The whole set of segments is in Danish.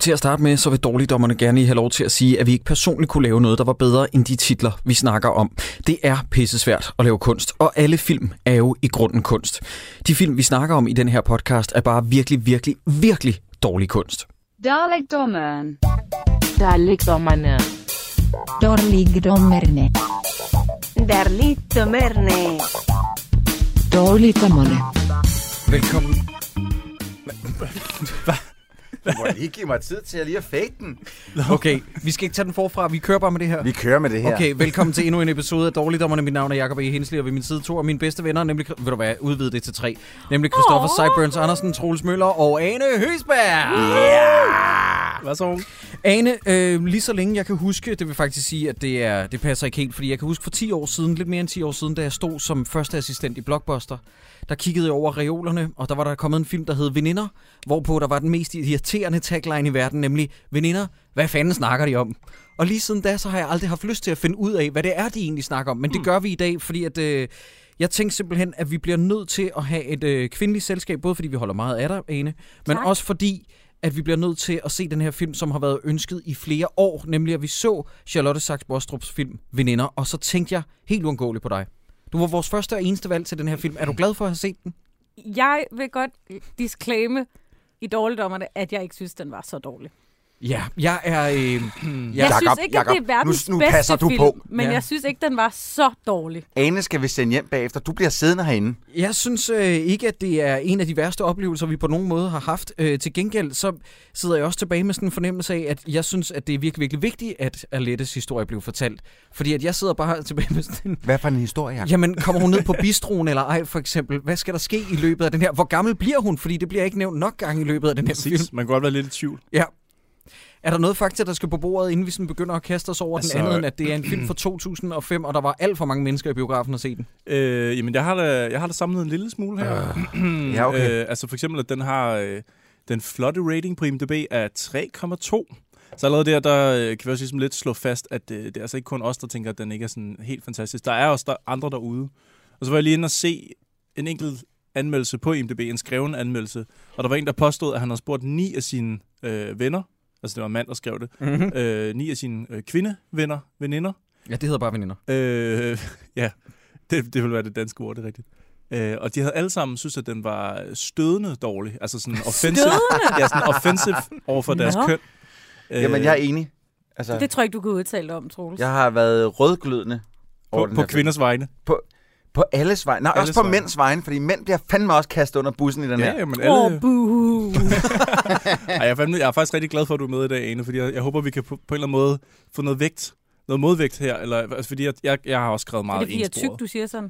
Til at starte med, så vil dårligdommerne gerne lige have lov til at sige, at vi ikke personligt kunne lave noget, der var bedre end de titler, vi snakker om. Det er pissesvært at lave kunst, og alle film er jo i grunden kunst. De film, vi snakker om i den her podcast, er bare virkelig dårlig kunst. Dårligdommerne. Dårligdommerne. Dårligdommerne. Dårligdommerne. Dårligdommerne. Velkommen. Du må lige give mig tid til at lige at fade den. Okay, vi skal ikke tage den forfra. Vi kører bare med det her. Vi kører med det her. Okay, velkommen til endnu en episode af Dårligdommerne. Mit navn er Jacob E. Hensley, og ved min side to af mine bedste venner, nemlig, vil du hvad, udvide det til 3, nemlig Christoffer Sideburns Andersen, Troels Møller og Ane Høsberg. Yeah! Hvad så? Ane, lige så længe jeg kan huske, det vil faktisk sige, at det passer ikke helt, fordi jeg kan huske for 10 år siden, lidt mere end 10 år siden, da jeg stod som første assistent i Blockbuster, der kiggede jeg over reolerne, og der var der kommet en film, der hed Veninder, hvorpå der var den mest irriterende tagline i verden, nemlig Veninder, hvad fanden snakker de om? Og lige siden da, så har jeg aldrig haft lyst til at finde ud af, hvad det er, de egentlig snakker om. Men det gør vi i dag, fordi at, jeg tænkte simpelthen, at vi bliver nødt til at have et kvindeligt selskab, både fordi vi holder meget af dig, Ane, men også fordi at vi bliver nødt til at se den her film, som har været ønsket i flere år, nemlig at vi så Charlotte Sachs Bostrups film Veninder, og så tænkte jeg helt uundgåeligt på dig. Du var vores første og eneste valg til den her film. Er du glad for at have set den? Jeg vil godt disclaime i Dårligdommerne, at jeg ikke synes, den var så dårlig. Ja, jeg er... Jeg synes ikke, at det er verdens nu bedste passer du film, på. men jeg synes ikke, den var så dårlig. Ane skal vi sende hjem bagefter. Du bliver siddende herinde. Jeg synes ikke, at det er en af de værste oplevelser, vi på nogen måde har haft. Til gengæld så sidder jeg også tilbage med sådan en fornemmelse af, at jeg synes, at det er virkelig vigtigt, at Alettes historie blev fortalt. Fordi at jeg sidder bare tilbage med sådan en... Hvad for en historie, Jacob? Jamen, kommer hun ned på bistroen eller ej, for eksempel? Hvad skal der ske i løbet af den her? Hvor gammel bliver hun? Fordi det bliver ikke nævnt nok gange i løbet af den her film. Man kan godt være lidt i tvivl. Ja. Er der noget fakta, der skal på bordet, inden vi sådan begynder at kaste os over den anden, end at det er en film fra 2005, og der var alt for mange mennesker i biografen at se den? Jamen, jeg har da samlet en lille smule her. Ja, okay. Altså for eksempel, at den har den flotte rating på IMDb er 3,2. Så allerede der kan vi også ligesom lidt slå fast, at det er altså ikke kun os, der tænker, at den ikke er sådan helt fantastisk. Der er også andre derude. Og så var jeg lige inde og se en enkelt anmeldelse på IMDb, en skreven anmeldelse. Og der var en, der påstod, at han havde spurgt 9 af sine venner, altså det var en mand, der skrev det, 9 af sine veninder. Ja, det hedder bare veninder. Ja, det vil være det danske ord, det er rigtigt. Og de havde alle sammen synes, at den var stødende dårlig. Altså sådan offensive. Ja, sådan offensive over for deres køn. Jamen, jeg er enig. Altså, Det tror jeg ikke, du kan udtale om, Troels. jeg har været rødglødende over den På her kvinders vegne. På alles vegne. Nej, Alles også på vegne. mænds vegne, fordi mænd bliver fandme også kastet under bussen i den her. Jamen alle... Buhu. Ej, jeg er faktisk rigtig glad for, at du er med i dag, Ane, fordi jeg håber, vi kan på en eller anden måde få noget modvægt her, eller altså, fordi jeg har også skrevet Er meget det fordi, jeg er tyk, ensporet. du siger sådan?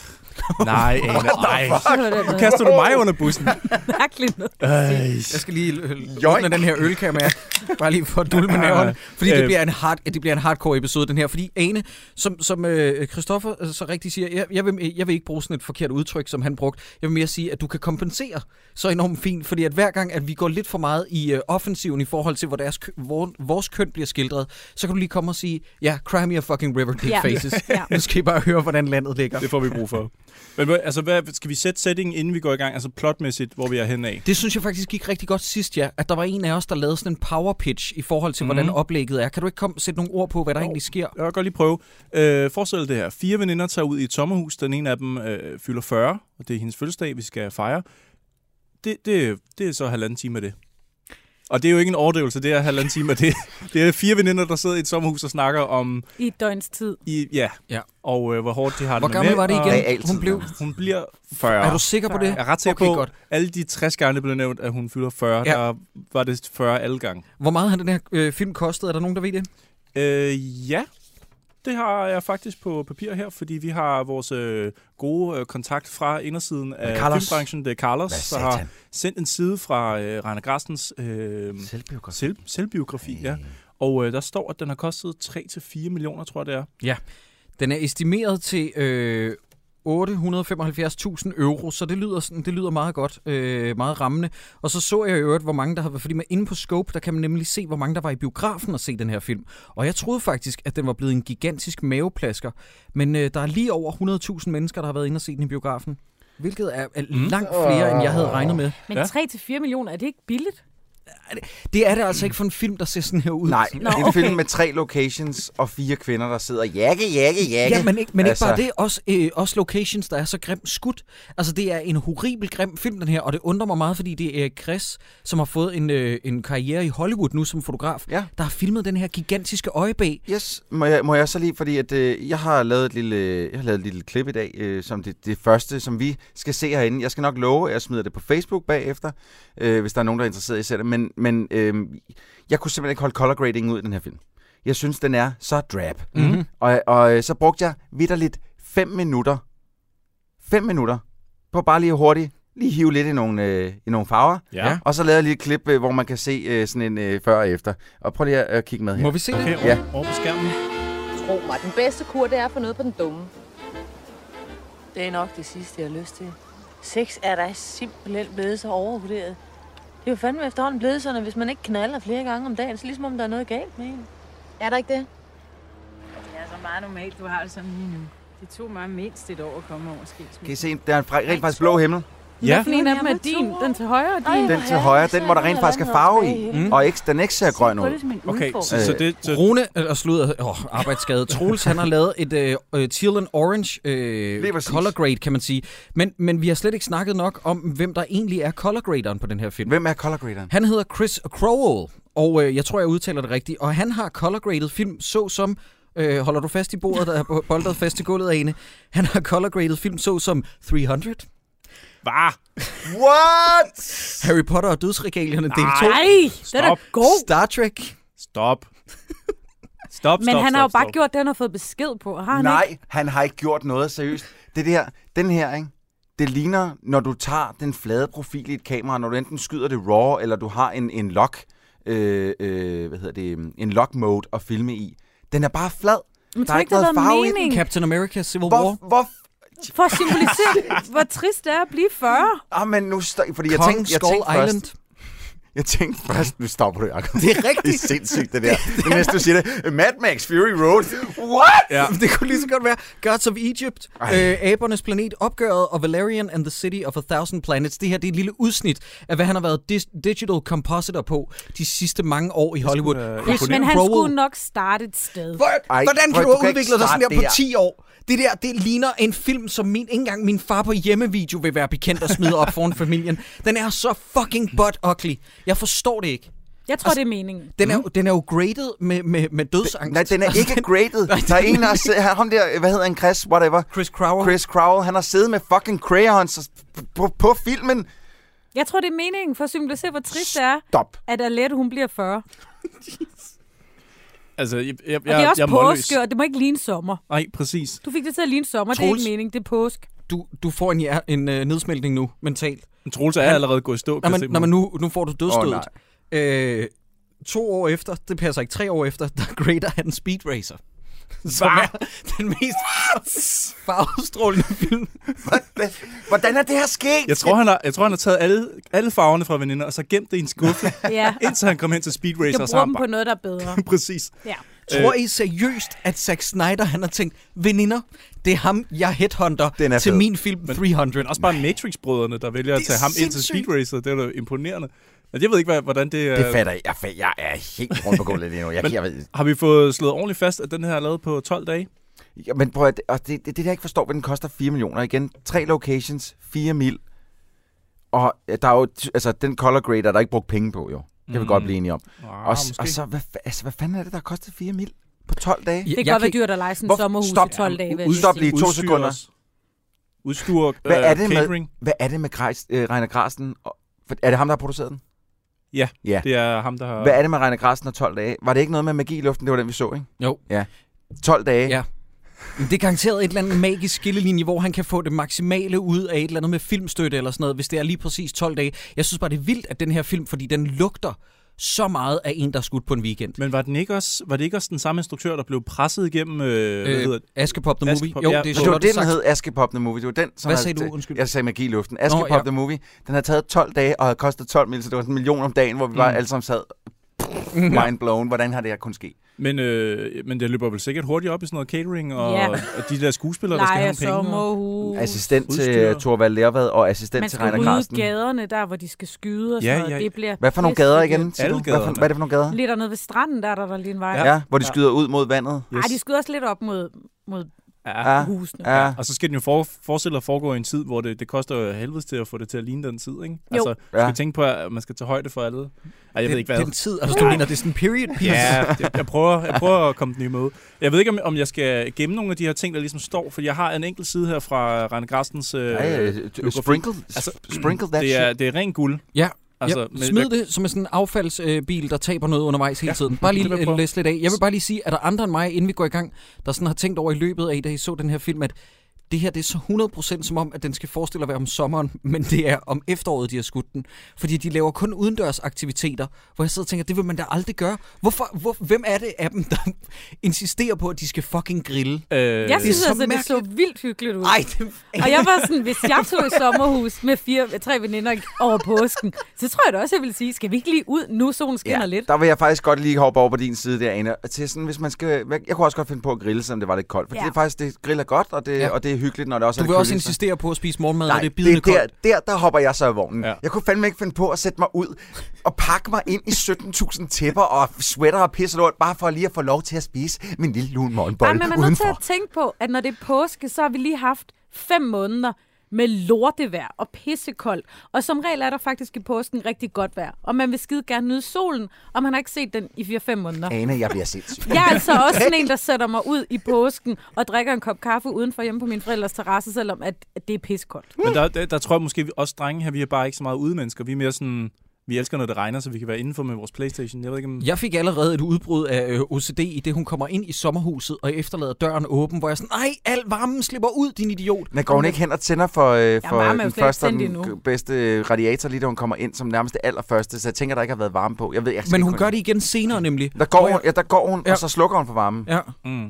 Nej, Ane, nej. Nu Kaster du mig under bussen? Mærkeligt noget. Jeg skal lige åbne den her ølkamme af, bare lige for at dulme med næverne, fordi det bliver en hardcore episode, den her. Fordi Ane, som Christoffer så rigtig siger, jeg vil ikke bruge sådan et forkert udtryk, som han brugte. Jeg vil mere sige, at du kan kompensere så enormt fint, fordi at hver gang, at vi går lidt for meget i offensiven i forhold til, hvor vores køn bliver skildret, så kan du lige komme og sige, ja, cry me a fucking river, dick faces. Ja. Nu skal I bare høre, hvordan landet ligger. Det får vi brug for. Men altså, skal vi sætte settingen, inden vi går i gang? Altså plotmæssigt, hvor vi er henne af? Det synes jeg faktisk gik rigtig godt sidst, ja. At der var en af os, der lavede sådan en power pitch i forhold til, hvordan oplægget er. Kan du ikke sætte nogle ord på, hvad der egentlig sker? Jeg vil godt lige prøve. Forestil det her. 4 veninder tager ud i et sommerhus. Den ene af dem fylder 40, og det er hendes fødselsdag, vi skal fejre. Det er så 1,5 time af det. Og det er jo ikke en overdrivelse, det er 1,5 time af det. Det er 4 veninder, der sidder i et sommerhus og snakker om... I et døgns tid. Ja. Og hvor hårdt de har Hvor det gammel var det igen? Altid. Hun bliver 40. Er du sikker på det? Jeg er ret sikker Okay, på, godt. alle de 60 gange, det blev nævnt, at hun fylder 40, der var det 40 alle gange. Hvor meget har den her film kostet? Er der nogen, der ved det? Ja, det har jeg faktisk på papir her, fordi vi har vores gode kontakt fra indersiden af filmbranchen. Det er Carlos, der har sendt en side fra Rainer Grassens selvbiografi. Ja. Og der står, at den har kostet 3-4 millioner, tror jeg det er. Ja, den er estimeret til 875.000 euro, så det lyder meget godt, meget rammende. Og så jeg i øvrigt, hvor mange der har været, fordi man inde på Scope, der kan man nemlig se, hvor mange der var i biografen og se den her film. Og jeg troede faktisk, at den var blevet en gigantisk maveplasker, men der er lige over 100.000 mennesker, der har været inde og se den i biografen. Hvilket er langt flere, end jeg havde regnet med. Men 3-4 millioner, er det ikke billigt? Det er det altså ikke for en film, der ser sådan her ud. Nej, det er en film med 3 locations og 4 kvinder, der sidder jakke. Ja, men ikke bare det. Også locations, der er så grimt skudt. Altså, det er en horribel grim film, den her, og det undrer mig meget, fordi det er Chris, som har fået en karriere i Hollywood nu som fotograf, der har filmet den her gigantiske øjebæg. Yes, må jeg så lige, fordi at, jeg har lavet et lille klip i dag, som det første, som vi skal se herinde. Jeg skal nok love, at jeg smider det på Facebook bagefter, hvis der er nogen, der er interesseret i at se det. Men jeg kunne simpelthen ikke holde color grading ud i den her film. Jeg synes, den er så drab. Mm-hmm. Og så brugte jeg vitterligt 5 minutter på bare lige hurtigt hive lidt i nogle farver. Ja. Og så lavede jeg lige et klip, hvor man kan se sådan en før og efter. Og prøv lige at kigge med her. Må vi se det? Okay, over på skærmen. Tro mig, den bedste kur, det er for noget på den dumme. Det er nok det sidste, jeg har lyst til. Sex er da simpelthen blevet så overvurderet. Det er jo fandme efterhånden blevet sådan, at hvis man ikke knalder flere gange om dagen, så ligesom om der er noget galt med en. Er der ikke det? Det er så meget normalt, du har det sådan lige nu. Det tog mig mindst et år at komme over skilsmisse. Kan I se, der er en rent faktisk blå himmel? Ja. Hvilken en af dem er din? Den til højre? Den til højre, den hvor der rent faktisk er farve i, og den ikke ser grøn ud. Okay, så det... Rune, arbejdsskade. Troels, han har lavet et teal and orange color grade, kan man sige. Men vi har slet ikke snakket nok om, hvem der egentlig er color graderen på den her film. Hvem er color graderen? Han hedder Chris Crowell, og jeg tror, jeg udtaler det rigtigt. Og han har color graded film, såsom... holder du fast i bordet, der er boldet fast i gulvet af ene. Han har color graded film, såsom 300. Hvad? What? Harry Potter og Dødsregalierne, del 2. Nej, det er da god. Star Trek. Stop. Men han har jo bare gjort det, han har fået besked på. Har han Nej, ikke? han har ikke gjort noget seriøst. Den her, ikke? Det ligner, når du tager den flade profil i et kamera, når du enten skyder det raw, eller du har en lock, en lock mode at filme i. Den er bare flad. Men der er ikke noget farve i den. Captain America Civil War. For at symbolisere, hvor trist det er at blive 40. Men nu fordi jeg tænkte først, nu stopper du, Jacob. Det er rigtigt. Det er sindssygt, det der. Det næste, du siger det. Mad Max Fury Road. What? Ja. Det kunne lige så godt være Gods of Egypt, Abernes Planet, Opgøret og Valerian and the City of 1000 Planets. Det her, det er et lille udsnit af, hvad han har været digital compositor på de sidste mange år i Hollywood. Men han skulle nok starte et sted. Hvordan kan du have udviklet dig sådan der på 10 år? Det ligner en film, som ikke engang min far på hjemmevideo vil være bekendt og smide op foran familien. Den er så fucking butt ugly. Jeg forstår det ikke. Jeg tror, det er meningen. Den er jo graded med dødsangst. Nej, den er ikke graded. Der er en, ham der, hvad hedder han, Chris Crowell. Chris Crowell, han har siddet med fucking crayons på filmen. Jeg tror, det er meningen for at symbolisere, hvor trist det er, at Alette, hun bliver 40. Altså, og det er også påske, og det må ikke ligne sommer. Nej, præcis. Du fik det til at ligne sommer, det er ikke meningen, det er påske. Du får en nedsmeltning nu, mentalt. Men Troels er allerede gået i stå. Nu får du dødsstødet. 2 år efter, det passer ikke, 3 år efter, der grader han Speed Racer. Som er den mest farvestrålende film. Hvordan er det her sket? Jeg tror, han har taget alle farverne fra veninder, og så gemt det i en skuffe, indtil han kom hen til Speed Racer. Jeg bruger dem på noget, der er bedre. Præcis. Ja. Tror I seriøst, at Zack Snyder, han har tænkt, veninder, det er ham, jeg headhunter til fed. Min film 300. Men også bare Matrix-brødrene, der vælger at tage ham ind til Speed Racer. Det er jo imponerende. Men jeg ved ikke, hvordan det er... Det fatter jeg er helt rundt på gulvet lige nu. Har vi fået slået ordentligt fast, at den her er lavet på 12 dage? Ja, men prøv at, det jeg ikke forstår, hvad den koster 4 millioner. Igen, 3 locations, 4 mil. Og der er jo, altså den color grade, der er ikke brugt penge på, jo. Det kan vi godt blive enige om. Og så, hvad fanden er det, der har kostet 4 mil på 12 dage? Det kan godt være dyrt at leje sådan en sommerhus i 12 dage. Stop lige 2 sekunder. Udstyr, catering. Hvad er det med Reiner Grasten? Er det ham, der har produceret den? Ja, det er ham, der har... Hvad er det med Reiner Grasten og 12 dage? Var det ikke noget med magi i luften? Det var den, vi så, ikke? Jo. Ja. 12 dage. Ja. Det er garanteret et eller andet magisk skillelinje, hvor han kan få det maksimale ud af et eller andet med filmstøtte eller sådan noget, hvis det er lige præcis 12 dage. Jeg synes bare, det er vildt, at den her film, fordi den lugter så meget af en, der er skudt på en weekend. Men var det ikke også den samme instruktør, der blev presset igennem... Askepop The Movie? Jo, det var det, den hed Askepop The Movie. Det var den, som hvad sagde du? Undskyld. Jeg sagde magi i luften. Askepop The Movie. Den havde taget 12 dage og havde kostet 12 mil, så det var sådan 1 million om dagen, hvor vi bare alle sammen sad... mind blown. Hvordan har det her kun ske? Men det løber vel sikkert hurtigt op i sådan noget catering, og de der skuespillere, der skal have penge. Sommerhus. Assistent til Thorvald Lervad og assistent til Reiner Carsten. Man skal rydde gaderne der, hvor de skal skyde og sådan noget. Det bliver hvad for nogle gader igen? Alle gaderne. Hvad er det for nogle gader? Lidt dernede ved stranden, der er der lige en vej. Ja, hvor de skyder ud mod vandet. Nej, de skyder også lidt op mod husene. Ja. Og så skal den jo forestille at foregå i en tid, hvor det koster jo helvedes til at få det til at ligne den tid, ikke? Altså, du skal tænke på, at man skal tage højde for alle. Jeg ved ikke, hvad den tid, altså du mener, det er sådan en period piece? Ja, jeg prøver at komme den i møde. Jeg ved ikke, om jeg skal gemme nogle af de her ting, der ligesom står, fordi jeg har en enkelt side her fra Reiner Carstens sprinkle that shit. Det er ren guld. Ja. Altså, smid det som sådan en affaldsbil, der taber noget undervejs hele tiden. Bare lige læse lidt af. Jeg vil bare lige sige, at der andre end mig, inden vi går i gang, der sådan har tænkt over i løbet af, da I så den her film, at det her det er så 100% som om, at den skal forestille at være om sommeren, men det er om efteråret, de har skudt den. Fordi de laver kun udendørs aktiviteter, hvor jeg sidder og tænker, det vil man da aldrig gøre. Hvem er det af dem, der insisterer på, at de skal fucking grille? Jeg synes altså, det så vildt hyggeligt ud. Og jeg var sådan, hvis jeg tog i sommerhus med 3 veninder over påsken, så tror jeg da også, jeg ville sige, skal vi ikke lige ud, nu solen skinner lidt? Der vil jeg faktisk godt lige hoppe over på din side der, Anna. Til sådan, hvis man skal, jeg kunne også godt finde på at grille, selvom det var lidt koldt. For det er faktisk, det grill er godt, og det er hyggeligt, når det også du er vil også insistere på at spise morgenmad, og det er bidende koldt. Der hopper jeg så i vognen. Ja. Jeg kunne fandme ikke finde på at sætte mig ud og pakke mig ind i 17.000 tæpper og sweater og pisse lort, bare for lige at få lov til at spise min lille lune morgenbolle udenfor. Men man er nødt til at tænke på, at når det er påske, så har vi lige haft 5 måneder med lortevejr og pissekoldt. Og som regel er der faktisk i påsken rigtig godt vejr. Og man vil skide gerne nyde solen, og man har ikke set den i 4-5 måneder. Ane, jeg bliver sindssyg. Jeg er altså også sådan en, der sætter mig ud i påsken og drikker en kop kaffe udenfor hjemme på min forældres terrasse, selvom at det er pissekoldt. Men der tror jeg måske, vi også drenge her, vi er bare ikke så meget udemennesker. Vi er mere sådan... Vi elsker, når det regner, så vi kan være indenfor med vores PlayStation. Jeg ved ikke, om... Jeg fik allerede et udbrud af OCD i det, hun kommer ind i sommerhuset og efterlader døren åben, hvor jeg sådan, nej, al varmen slipper ud, din idiot. Men går hun ikke hen og tænder for den første og den bedste radiator, lige da hun kommer ind, som nærmest det allerførste, så jeg tænker, der ikke har været varme på. Men hun gør det igen senere nemlig. Der går hun, og så slukker hun for varmen. Ja.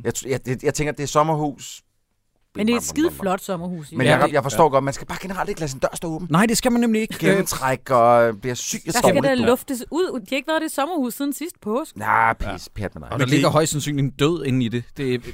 Jeg tænker, det er sommerhus. Men det er et skide flot sommerhus. Men jeg forstår godt, man skal bare generelt ikke lade sin dør stå åben. Nej, det skal man nemlig ikke. Gennemtræk og bliver syg. Der skal da luftes ud. De har ikke været i det sommerhus siden sidst påske. Nej, pis, pært med dig. Og der ligger højst sandsynligt en død inde i det. Det er...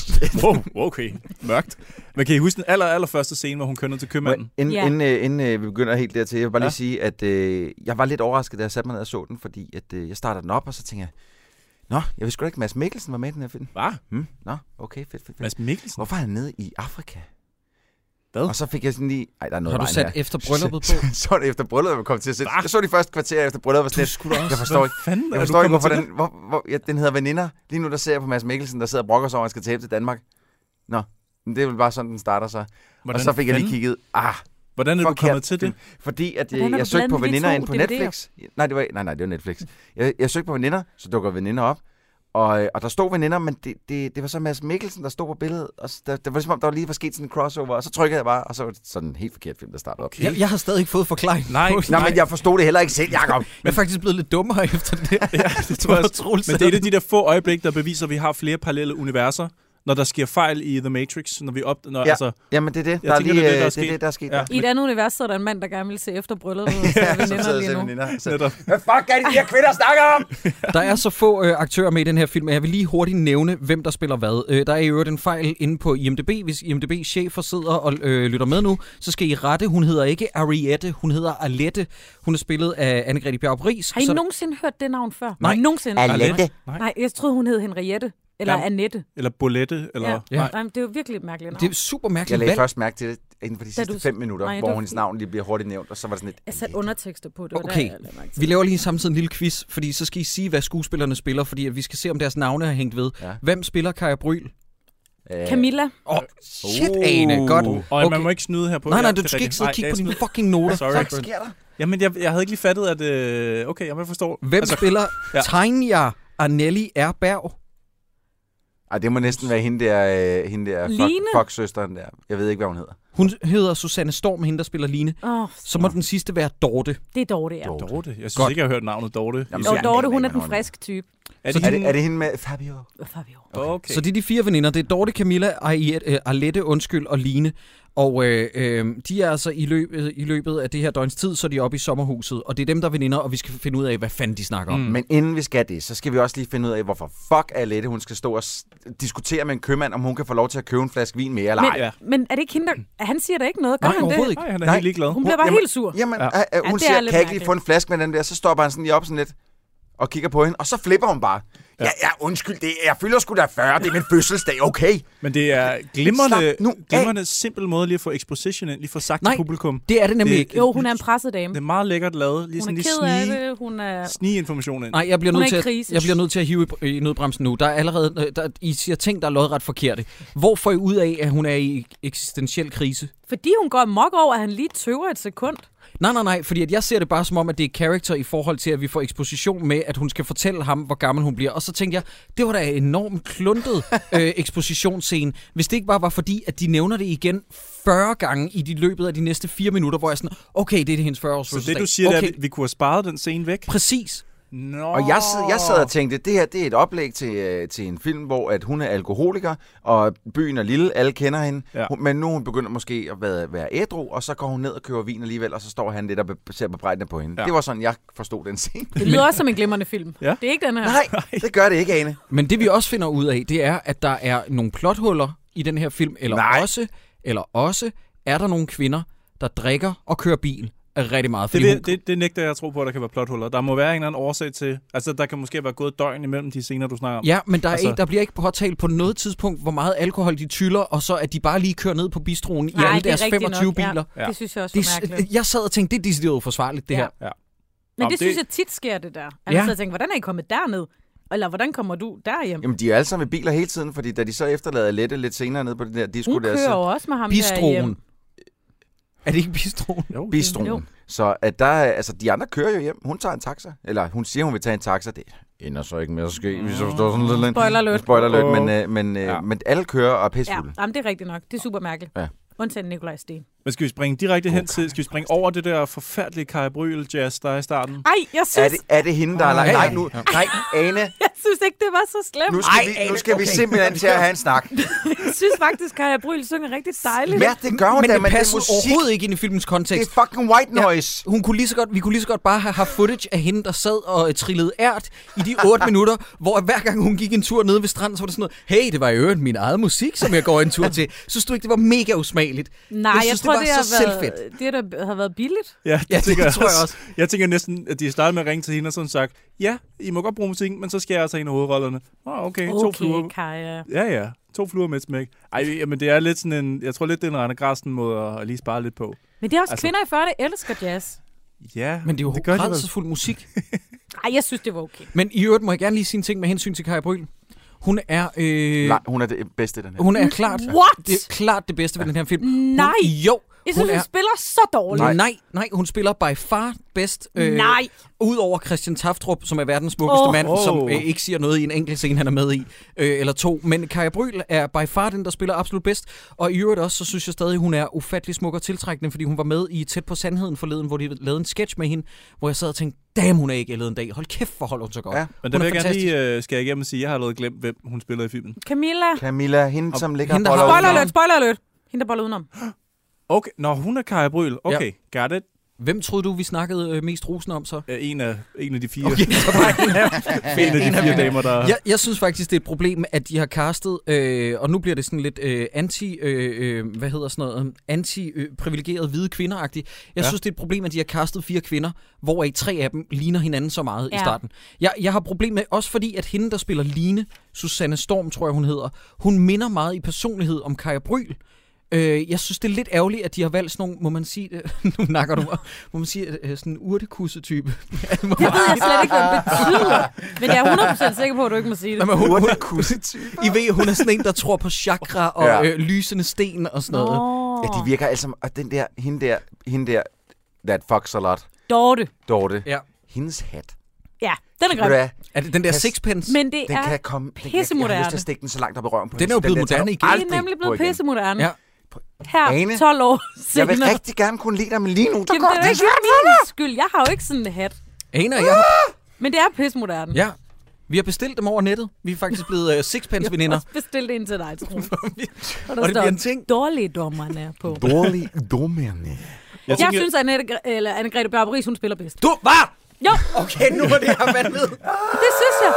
Okay, mørkt. Men kan I huske den allerførste scene, hvor hun kører ned til købmanden? Inden vi begynder helt dertil, jeg vil bare lige sige, at jeg var lidt overrasket, da jeg satte mig ned og så den, fordi at, jeg starter den op, og så tænker jeg, nå, jeg vidste sgu da ikke, Mads Mikkelsen var med i den her film. Hvad? Nå, okay, fedt. Mads Mikkelsen? Hvorfor er han nede i Afrika? Hvad? Og så fik jeg sådan lige... Ej, der er noget. Har du sat efter brylluppet på? Så det efter brylluppet, jeg kom til at sætte. Jeg så de første kvarter efter brylluppet. Jeg forstår ikke, hvorfor den hedder Veninder. Lige nu der ser jeg på Mads Mikkelsen, der sidder og brokker sig over, at han skal tabe til Danmark. Nå, men det er vel bare sådan, den starter så. Og så fik jeg lige kigget... Hvordan er du kommet til det? Fordi at jeg søgte på Veninder ind på Netflix. Nej, det var Netflix. Jeg søgte på Veninder, så dukker Veninder op. Og der stod Veninder, men det var så Mads Mikkelsen, der stod på billedet. Og det var ligesom om, der lige var sket sådan en crossover. Og så trykkede jeg bare, og så var det sådan en helt forkert film, der startede op. Okay. Jeg har stadig ikke fået forklaring. Nej, men jeg forstod det heller ikke selv, Jacob. Jeg er faktisk blevet lidt dummere efter det. Ja, det tror jeg også. Men det er et af de der få øjeblik, der beviser, at vi har flere parallelle universer. Når der sker fejl i The Matrix, når vi jamen det er det. Der er sket. Ja. I et andet univers, så er der en mand, der gerne vil se efter brylluppet. Veninder. Hvad fuck er det, de her kvinder snakker om? Der er så få aktører med i den her film, og jeg vil lige hurtigt nævne, hvem der spiller hvad. Der er i øvrigt en fejl inde på IMDb. Hvis IMDb's chefer sidder og lytter med nu, så skal I rette. Hun hedder ikke Ariette, hun hedder Alette. Hun er spillet af Anne-Grethe Bjarup Riis. Har I nogensinde hørt det navn før? Nej. Nogensinde. Alette? Nej, jeg troede, hun hed Henriette. Eller Annette. Eller Bolette. Eller... Ja. Nej, det er jo virkelig et mærkeligt navn. Det er super mærkeligt. Jeg lagde først mærke til det inden for de sidste 5 minutter, hvor hendes navn lige bliver hurtigt nævnt, og så var det sådan et... Jeg satte undertekster på det. Okay, vi laver lige samtidig en lille quiz, fordi så skal I sige, hvad skuespillerne spiller, fordi vi skal se, om deres navne har hængt ved. Ja. Hvem spiller Kaja Bryl? Camilla. Shit, Ane. Godt. Og man må ikke snyde her på. Nej, du skal ikke sidde og kigge på dine fucking noter. Sorry. Hvad sker der? Jamen, jeg havde ikke lige fattet, at... Okay, jeg forstår. Hvem spiller Tanja Arnelli Erberg? Ej, det må næsten være hende der Fox-søsteren der. Jeg ved ikke, hvad hun hedder. Hun hedder Susanne Storm, hende der spiller Line. Så må den sidste være Dorte. Det er Dorte, ja. Dorte? Jeg synes ikke, jeg har hørt navnet Dorte. Dorte, hun er den friske type. Er det hende med Fabio? Fabio. Okay. Så det er de 4 veninder. Det er Dorte, Camilla, Arlette, og Line. Og de er altså i løbet af det her døgns tid, så er de oppe i sommerhuset. Og det er dem, der er veninder, og vi skal finde ud af, hvad fanden de snakker om. Men inden vi skal det, så skal vi også lige finde ud af, hvorfor fuck er Lette, hun skal stå og diskutere med en købmand, om hun kan få lov til at købe en flaske vin mere eller ej. Men er det ikke hende, der... Han siger da ikke noget. Gør Nej, han overhovedet det? ikke. Nej, han er helt ligeglad. Hun bliver bare helt sur. Jamen, hun det siger, er kan lidt jeg ikke lige mærkeligt. få en flaske med den der? Så stopper han sådan lige op sådan lidt og kigger på hende, og så flipper hun bare. Ja, undskyld, jeg føler sgu da 40, det er min fødselsdag, okay? Men det er glimrende simpel måde lige at få exposition ind, lige få sagt til publikum. Det er det nemlig ikke. Jo, hun er en presset dame. Det er meget lækkert lavet. Lige Hun er sådan ked af det. Hun er... snige information ind. Nej, jeg bliver Hun nødt til at hive i nødbremsen nu. Der er allerede, I siger ting, der er lodret forkerte. Hvor får I ud af, at hun er i eksistentiel krise? Fordi hun går amok over, at han lige tøver et sekund. Nej, fordi at jeg ser det bare som om, at det er character i forhold til, at vi får eksposition med, at hun skal fortælle ham, hvor gammel hun bliver. Og så tænkte jeg, det var da en enormt kluntet ekspositionsscene, hvis det ikke bare var fordi, at de nævner det igen 40 gange i løbet af de næste 4 minutter, hvor jeg sådan, okay, det er hendes 40-års fødselsdag. Så det, du siger, det er, at vi kunne have sparet den scene væk? Præcis. No. Og jeg sad og tænkte, det her det er et oplæg til en film, hvor at hun er alkoholiker, og byen er lille, alle kender hende, men nu hun begynder måske at være ædru, og så går hun ned og køber vin alligevel, og så står han lidt og ser bebrejdende på hende. Ja. Det var sådan, jeg forstod den scene. Det lyder også som en glimrende film. Ja. Det er ikke den her. Nej, det gør det ikke, Ane. Men det vi også finder ud af, det er, at der er nogle plothuller i den her film, eller også er der nogle kvinder, der drikker og kører bil. Rigtig meget. Det nægter jeg at tro på, at der kan være plothuller. Der må være en eller anden årsag til... Altså, der kan måske være gået døgn imellem de scener, du snakker om. Ja, men der bliver ikke påtalt på noget tidspunkt, hvor meget alkohol de tyller, og så at de bare lige kører ned på bistroen i alle deres 25 nok. biler. Ja. Det synes jeg også er mærkeligt. Jeg sad og tænkte, det er decideret forsvarligt, det her. Ja. Men det synes jeg tit sker, det der. Altså, jeg tænker, hvordan er I kommet derned? Eller hvordan kommer du derhjem? Jamen, de er alle sammen med biler hele tiden, fordi da de så efterlader Lette lidt senere ned på det der disco Hun kører jo også med ham bistroen. Er det ikke bistroen? Jo. Bistroen. Så at der, altså, de andre kører jo hjem. Hun tager en taxa. Eller hun siger, hun vil tage en taxa. Det ender så ikke med at ske. Vi så forstår sådan lidt. Spoiler alert. Men alle kører og er pissefulde. Ja, det er rigtigt nok. Det er super mærkeligt. Ja. Undtagen Nikolaj Sten. Men skal vi springe direkte hen til... Skal vi springe over det der forfærdelige Kaya Brüel jazz, der er i starten? Ej, jeg synes... Er det hende, der er lagt? Nej, nu. Nej, Ane. Jeg synes ikke, det var så slemt. Nu skal vi simpelthen til at have en snak. Jeg synes faktisk, Kaya Brüel synger rigtig dejligt. Ja, det gør hun men da, det passer overhovedet ikke ind i filmens kontekst. Det er fucking white noise. Ja, vi kunne lige så godt bare have haft footage af hende, der sad og trillede ært i de 8 minutter, hvor hver gang hun gik en tur nede ved stranden, så var det sådan noget, hey, det var i øvrigt min eget musik, som jeg går en tur til. Synes du ikke, det var mega usmageligt? Nej, jeg tror, det har været billigt. Ja, det tror jeg også. Jeg tænker næsten, at de startede med at ringe til hende og sådan sagt, ja, I må godt bruge musikken, men så skal jeg altså en af hovedrollerne. Okay, 2 fluer. Kaja. Ja, 2 fluer med et smæk. Ej, men det er lidt sådan en, jeg tror lidt, det er en Rane Grasten måde at lige spare lidt på. Men det er også kvinder i 40, der elsker jazz. Ja, men det er jo rædselsfuld musik. Ej, jeg synes, det var okay. Men i øvrigt må jeg gerne lige sige en ting med hensyn til Kaya Brüel. Hun er... hun er det bedste i den her. Hun er klart... What? Det er klart det bedste ved den her film. Nej! Jeg synes, hun spiller så dårligt. Nej, hun spiller by far bedst. Nej! Udover Christian Taftrup, som er verdens smukkeste mand, som ikke siger noget i en enkelt scene, han er med i, eller 2. Men Kaya Brüel er by far den, der spiller absolut bedst. Og i øvrigt også, så synes jeg stadig, hun er ufattelig smuk og tiltrækkende, fordi hun var med i Tæt på Sandheden forleden, hvor de lavede en sketch med hende, hvor jeg sad og tænkte, damn, hun er ikke ældet en dag. Hold kæft, hvor holder hun så godt. Ja. Men der vil jeg gerne lige, skal jeg igennem sige, jeg har allerede glemt, hvem hun spiller i filmen. Camilla, hende som ligger hende, spoiler alert. Hende, der boller udenom. Okay, når hun er Kaya Brüel. Okay, got it. Hvem troede du, vi snakkede mest rusende om så? En af de 4. Okay, en af de 4 damer, der... Jeg synes faktisk, det er et problem, at de har castet, og nu bliver det sådan lidt anti-privilegeret hvide kvinderagtigt. Jeg synes, det er et problem, at de har castet 4 kvinder, hvoraf 3 af dem ligner hinanden så meget i starten. Jeg har problem med, også fordi, at hende, der spiller Line, Susanne Storm, tror jeg, hun hedder, hun minder meget i personlighed om Kaya Brüel. Jeg synes, det er lidt ærgerligt, at de har valgt sådan nogle, må man sige, nu nakker du mig, må man sige, sådan en urtekusse-type. Det ved jeg slet ikke, hvad det betyder. Men jeg er 100% sikker på, at du ikke må sige det. Urtekusse-type? I ved, hun er sådan en, der tror på chakra og lysende sten og sådan noget. Ja, de virker altså, og hende der, that fucks a lot. Dorte. Ja. Hendes hat. Ja, den er grim. Er det den der sixpence? Men det er pissemoderne. Jeg har lyst til at stikke den så langt op i røven på den. Den er jo blevet moderne igen. Det er nemlig blevet pissemoderne. Ja. Her, Ane, 12 år senere. Jeg vil rigtig gerne kunne lide dig, men lige nu, det er ikke min skyld. Jeg har jo ikke sådan en hat. Ane, Men det er pissemoderne. Ja. Vi har bestilt dem over nettet. Vi er faktisk blevet sixpence-veninder. Jeg har også bestilt en til dig, Troels. Og det bliver en ting. Dårligdommerne på. Dårligdommerne. Jeg synes, at Anne-Grethe Bjarup-Riis, hun spiller bedst. Du, hvad? Jo. Okay, nu var det her vanvid. Det synes jeg.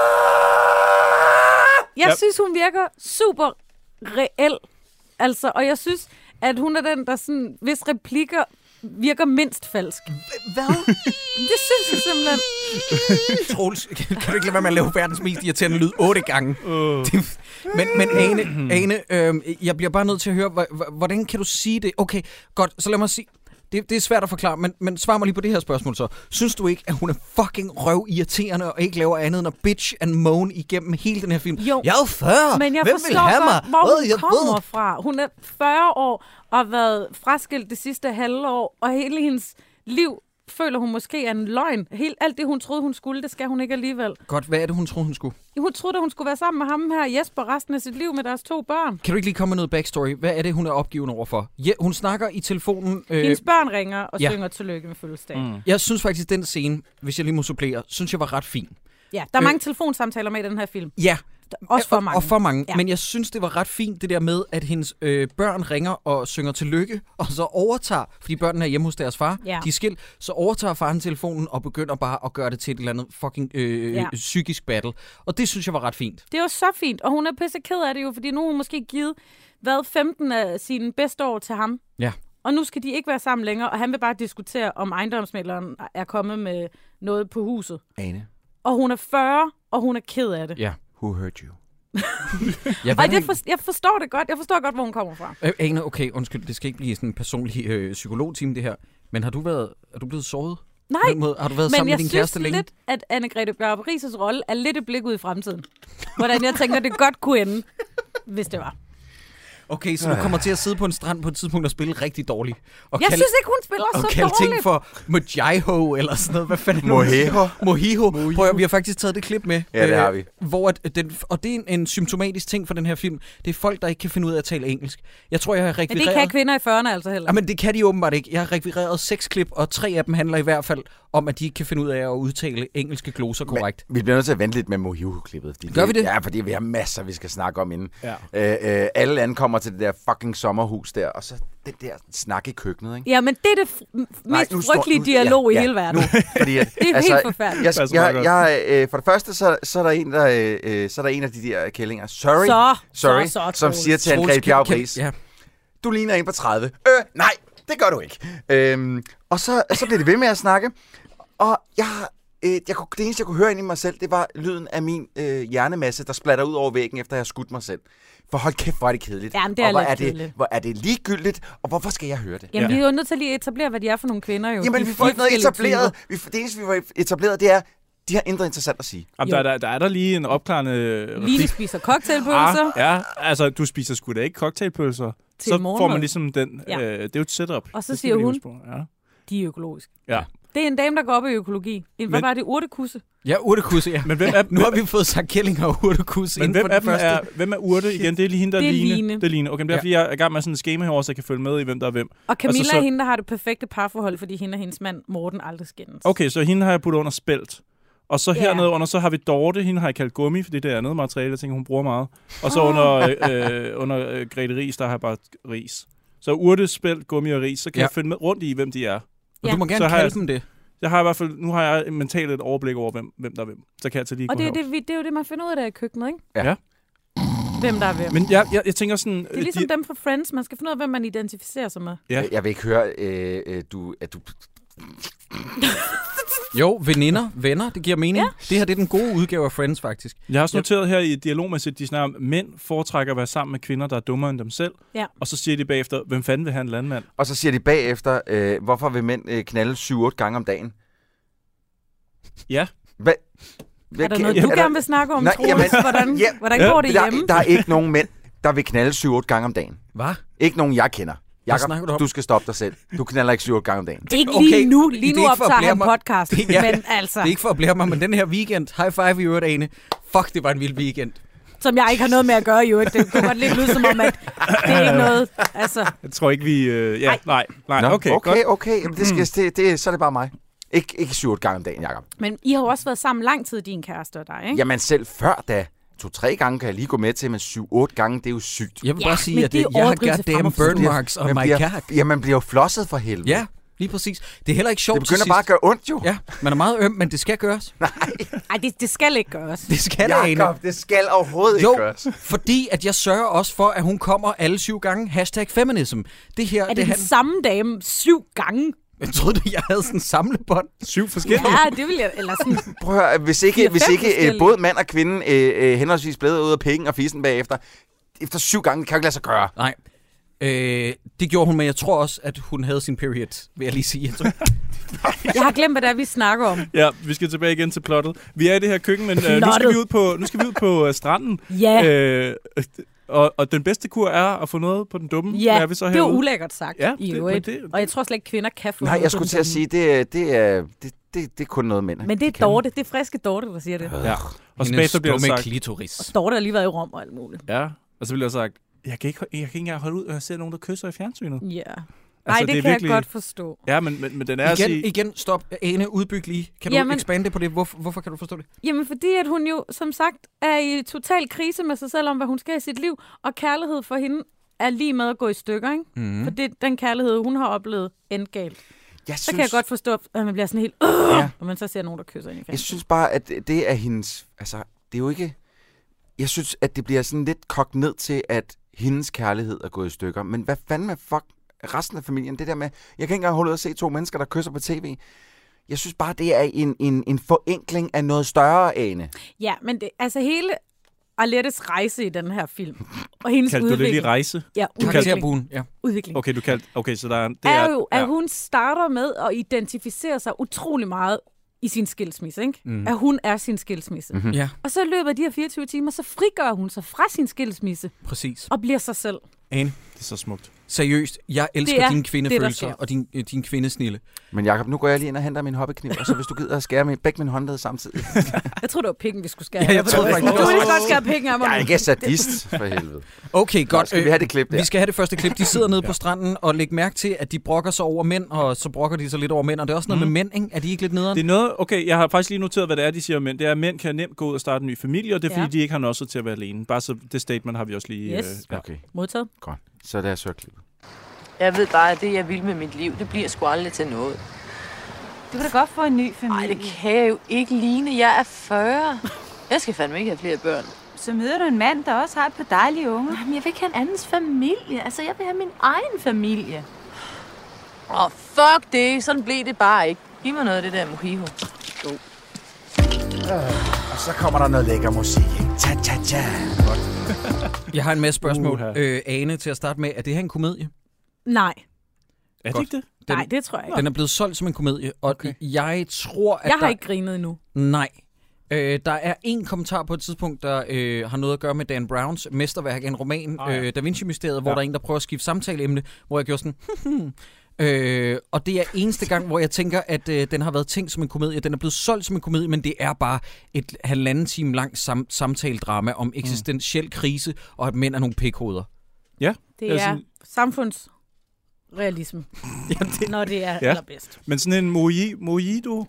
Jeg synes, hun virker super reel. Altså, og jeg synes, at hun er den, der sådan, hvis replikker virker mindst falsk. Hvad? Det synes jeg simpelthen. Troels, kan du ikke lade være med at lave verdens mest irriterende lyd 8 gange? Men Ane, jeg bliver bare nødt til at høre, hvordan kan du sige det? Okay, godt, så lad mig sige... Det er svært at forklare, men svar mig lige på det her spørgsmål så. Synes du ikke, at hun er fucking røvirriterende og ikke laver andet end at bitch and moan igennem hele den her film? Jo. Jeg er jo 40. Men jeg Hvem forstår vil have mig? godt, hvor hun kommer fra. Hun er 40 år og har været fraskilt det sidste halve år, og hele hendes liv føler hun måske er en løgn. Alt det, hun troede, hun skulle, det skal hun ikke alligevel. Godt, hvad er det, hun troede, hun skulle? Hun troede, at hun skulle være sammen med ham her, Jesper, resten af sit liv med deres 2 børn. Kan du ikke lige komme med noget backstory? Hvad er det, hun er opgiven overfor? Ja, hun snakker i telefonen... Hendes børn ringer og synger tillykke med fødselsdagen. Jeg synes faktisk, den scene, hvis jeg lige må supplere, synes jeg var ret fin. Ja, der er mange telefonsamtaler med i den her film. Ja. Også for mange. Og for mange. Ja. Men jeg synes, det var ret fint, det der med, at hendes børn ringer og synger tillykke, og så overtager, fordi børnene er hjemme hos deres far, de er skilt, så overtager faren telefonen og begynder bare at gøre det til et eller andet fucking psykisk battle. Og det synes jeg var ret fint. Det var så fint, og hun er pisse ked af det jo, fordi nu har hun måske givet 15 af sine bedste år til ham. Ja. Og nu skal de ikke være sammen længere, og han vil bare diskutere, om ejendomsmægleren er kommet med noget på huset. Ane. Og hun er 40, og hun er ked af det. Ja. Who hurt you? Jeg forstår det godt. Jeg forstår godt, hvor hun kommer fra. Ane, okay, undskyld, det skal ikke blive sådan en personlig psykologteam, det her. Men er du blevet såret? Nej, har du været sammen med din kæreste længe? Men jeg synes lidt, at Anne-Grethe Bjarup-Riis' rolle er lidt et blik ud i fremtiden. Hvordan jeg tænker, det godt kunne ende, hvis det var. Okay, så du kommer til at sidde på en strand på et tidspunkt og spille rigtig dårligt. Jeg synes ikke, hun spiller så dårligt. Og kalde ting for Mojiho eller sådan noget. Hvad fanden? Mojiho. Prøv at, vi har faktisk taget det klip med. Ja, det har vi. Hvor og det er en symptomatisk ting for den her film. Det er folk, der ikke kan finde ud af at tale engelsk. Jeg tror, jeg har rekvireret... Men det kan kvinder i 40'erne altså heller. Men det kan de åbenbart ikke. Jeg har rekvireret 6 klip, og 3 af dem handler i hvert fald om, at de ikke kan finde ud af at udtale engelske gloser korrekt. Vi bliver nødt til at vente lidt med Mojiho-klippet. Gør vi det? Ja, fordi vi har masser, vi skal snakke om inden. Ja. Alle ankommer til det der fucking sommerhus der, og så den der snak i køkkenet, ikke? Ja, men det er det mest frygtelige dialog i hele verden. Fordi, det er helt forfærdeligt. For det første, så er der en af de der kællinger, sorry, som siger til Anne-Grethe Bjarup-Riis, du ligner en på 30. Nej, det gør du ikke. Og så bliver det ved med at snakke, og det eneste, jeg kunne høre ind i mig selv, det var lyden af min hjernemasse, der splatter ud over væggen, efter jeg har skudt mig selv. For hold kæft, hvor er det kedeligt. Jamen, det er lidt kedeligt. Hvor er det ligegyldigt, og hvorfor skal jeg høre det? Jamen, vi er jo nødt til at lige etablere, hvad de er for nogle kvinder, jo. Jamen, vi får ikke noget etableret. Det eneste, vi får etableret, det er, de har intet interessant at sige. Jamen, der er der lige en opklarende... Line spiser cocktailpølser. Ja, altså, du spiser sgu da ikke cocktailpølser. Til så morgenmad. får man ligesom den... det er jo et setup. Og så siger hun, de er økologiske. Ja. Det er en dame, der går op i økologi. Hvad var det? Urtekusse? Ja, urtekusse, ja. Men nu har vi fået sagt kællinger og urtekusse. Men hvem er urte igen? Det er lige hende, der er Line. Det er Line. Okay, men det er fordi, jeg er i gang med sådan et schema herovre, så jeg kan følge med i, hvem der er hvem. Og Camilla er hende, der har det perfekte parforhold, fordi hende og hendes mand Morten aldrig skændes. Okay, så hende har jeg puttet under spelt. Og så hernede under, så har vi Dorte. Hende har jeg kaldt gummi, fordi det er andet materiale, jeg tænker, hun bruger meget. Og så under Grete Riis, der har jeg bare ris. Så urte, spelt, gummi og ris, så kan jeg finde med rundt i, hvem de er. Ja. Du må gerne kalde dem det. Jeg har i hvert fald, nu har jeg mentalt et overblik over, hvem der er hvem. Så kan jeg tage lige og det er jo det, man finder ud af der i køkkenet, ikke? Ja. Hvem der er hvem. Men jeg tænker sådan... Det er ligesom dem fra Friends. Man skal finde ud af, hvem man identificerer sig med. Ja. Jeg vil ikke høre, at du... Jo, venner, det giver mening. Ja. Det her det er den gode udgave af Friends, faktisk. Jeg har også noteret her i dialogmæssigt, de snakker om, mænd foretrækker at være sammen med kvinder, der er dummere end dem selv. Ja. Og så siger de bagefter, hvem fanden vil have en landmand? Og så siger de bagefter, hvorfor vil mænd knalde 7-8 gange om dagen? Ja. Er der noget, du gerne vil snakke om, Troels? Hvordan går det hjemme? Der er ikke nogen mænd, der vil knalde 7-8 gange om dagen. Hvad? Ikke nogen, jeg kender. Jakob, du skal stoppe dig selv. Du knaller ikke 7 gange om dagen. Ikke lige nu. Lige nu optager han podcast. Men altså... Det er ikke for at blære mig, men den her weekend, high five i øvrigt, Ane. Fuck, det var en vild weekend. Som jeg ikke har noget med at gøre i øvrigt. Det kunne godt lidt lyde som om, at det er ikke noget... Altså... Jeg tror ikke, vi... Nej. Okay. Jamen, så er det bare mig. Ikke 7-8 gange om dagen, Jacob. Men I har jo også været sammen lang tid, din kæreste og dig, ikke? Jamen selv før da. 2-3 gange kan jeg lige gå med til, men 7-8 gange, det er jo sygt. Jeg vil bare sige, men at det er jeg har overdrivelse goddamn frem og burn marks on my cock. Ja, man bliver jo flosset for helvede. Ja, lige præcis. Det er heller ikke sjovt Det til begynder sidst. bare at gøre ondt, jo. Ja, man er meget øm, men det skal gøres. Ej, det skal ikke gøres. Det skal det, Ane. Jacob, det skal overhovedet ikke gøres. Fordi at jeg sørger også for, at hun kommer alle 7 gange. #feminism. Det her, Er det den samme dame 7 gange? Jeg troede, jeg havde sådan en samlebånd. 7 forskellige. Ja, det vil jeg... Eller sådan... Prøv at høre, hvis ikke både mand og kvinde henholdsvis blev ud af penge og fissen bagefter, efter 7 gange, kan jo ikke lade sig gøre. Nej. Det gjorde hun, men jeg tror også, at hun havde sin period, vil jeg lige sige. Jeg har glemt, hvad det er, vi snakker om. Ja, vi skal tilbage igen til plottet. Vi er i det her køkken, men nu skal vi ud på stranden. Ja. Og den bedste kur er at få noget på den dumme. Ja, er vi så det er herude? ulækkert sagt. Ja, i øvrigt. Og jeg tror slet ikke, kvinder kan få Nej, noget jeg på skulle den til at dumme. sige, det er kun noget mænd. Men det er Dorte, det er friske Dorte, der siger det. Ja. Og spacer bliver sagt. Klitoris. Og Dorte har lige været i Rom og alt muligt. Ja, og så bliver jeg sagt, jeg kan ikke engang holde ud, at jeg ser nogen, der kysser i fjernsynet. Ja. Altså, Nej, det kan virkelig... jeg godt forstå. Ja, men den er Igen, stop. Ane, udbyg lige. Kan du ekspande på det? Hvorfor kan du forstå det? Jamen, fordi at hun jo, som sagt, er i total krise med sig selv om, hvad hun skal i sit liv. Og kærlighed for hende er lige med at gå i stykker, ikke? Mm. For det er den kærlighed, hun har oplevet endgalt. Så kan jeg godt forstå, at man bliver sådan helt... Og man så ser nogen, der kysser ind i fjernsynet. Jeg synes bare, at det er hendes... Altså, det er jo ikke... Jeg synes, at det bliver sådan lidt kogt ned til, at hendes kærlighed er gået i stykker. Men hvad fanden med resten af familien? Det der med... Jeg kan ikke engang holde ud at se 2 mennesker, der kysser på tv. Jeg synes bare, det er en forenkling af noget større, Ane. Ja, men det, altså hele Arlettes rejse i den her film, og hendes kaldte udvikling... du det lige rejse? Ja, udvikling. Ja. Udvikling. Okay, så der er jo, at hun starter med at identificere sig utrolig meget i sin skilsmisse, ikke? Mm. At hun er sin skilsmisse. Mm-hmm. Ja. Og så i løbet af de her 24 timer, så frigør hun sig fra sin skilsmisse. Præcis. Og bliver sig selv. Ane. Det er så smukt. Seriøst, jeg elsker dine kvindefølelser og din kvindesnille. Men Jacob, nu går jeg lige ind og henter min hobbykniv, og så hvis du gider at skære med begge mine håndled samtidig. Jeg tror det var pikken, vi skulle skære. Ja, jeg troede faktisk. Du vil lige godt skære pikken af mig. Jeg er ikke sadist, for helvede. Okay, godt. Skal vi have det klip der? Vi skal have det første klip. De sidder nede på stranden og lægger mærke til, at de brokker sig over mænd, og så brokker de sig lidt over mænd. Og det er også noget med mænd, ikke? Er de ikke lidt nederen? Det er noget, okay, jeg har faktisk lige noteret, hvad det er, de siger om mænd. Det er, at mænd kan nemt gå ud og starte en ny familie, og det er, fordi de ikke har noget til at være alene. Bare så det statement har vi også lige... Yes. Okay. Modtaget. Godt. Så lad os høre klippet. Jeg ved bare, at det, jeg vil med mit liv, det bliver sgu aldrig til noget. Du kan da godt få en ny familie. Nej, det kan jeg jo ikke ligne. Jeg er 40. Jeg skal fandme ikke have flere børn. Så møder du en mand, der også har et par dejlige unger. Jamen, jeg vil ikke have en andens familie. Altså, jeg vil have min egen familie. Fuck det. Sådan blev det bare ikke. Giv mig noget af det der mojito. Og så kommer der noget lækker musik. Ta-ta-ta. Jeg har en masse spørgsmål. Ane, til at starte med. Er det her en komedie? Nej. Er det ikke det? Nej, det tror jeg ikke. Den er blevet solgt som en komedie, og jeg tror, at jeg har ikke grinet endnu. Nej. Der er en kommentar på et tidspunkt, der har noget at gøre med Dan Browns mesterværk, en roman, Da Vinci-mysteriet, hvor der er en, der prøver at skifte samtaleemne, hvor jeg gjorde sådan... og det er eneste gang, hvor jeg tænker, at den har været tænkt som en komedie. Den er blevet solgt som en komedie, men det er bare et 1,5 time langt samtaledrama om eksistentiel krise, og at mænd er nogle pikhoveder. Ja. Det er samfundsrealisme, når det er allerbedst. Men sådan en mojito,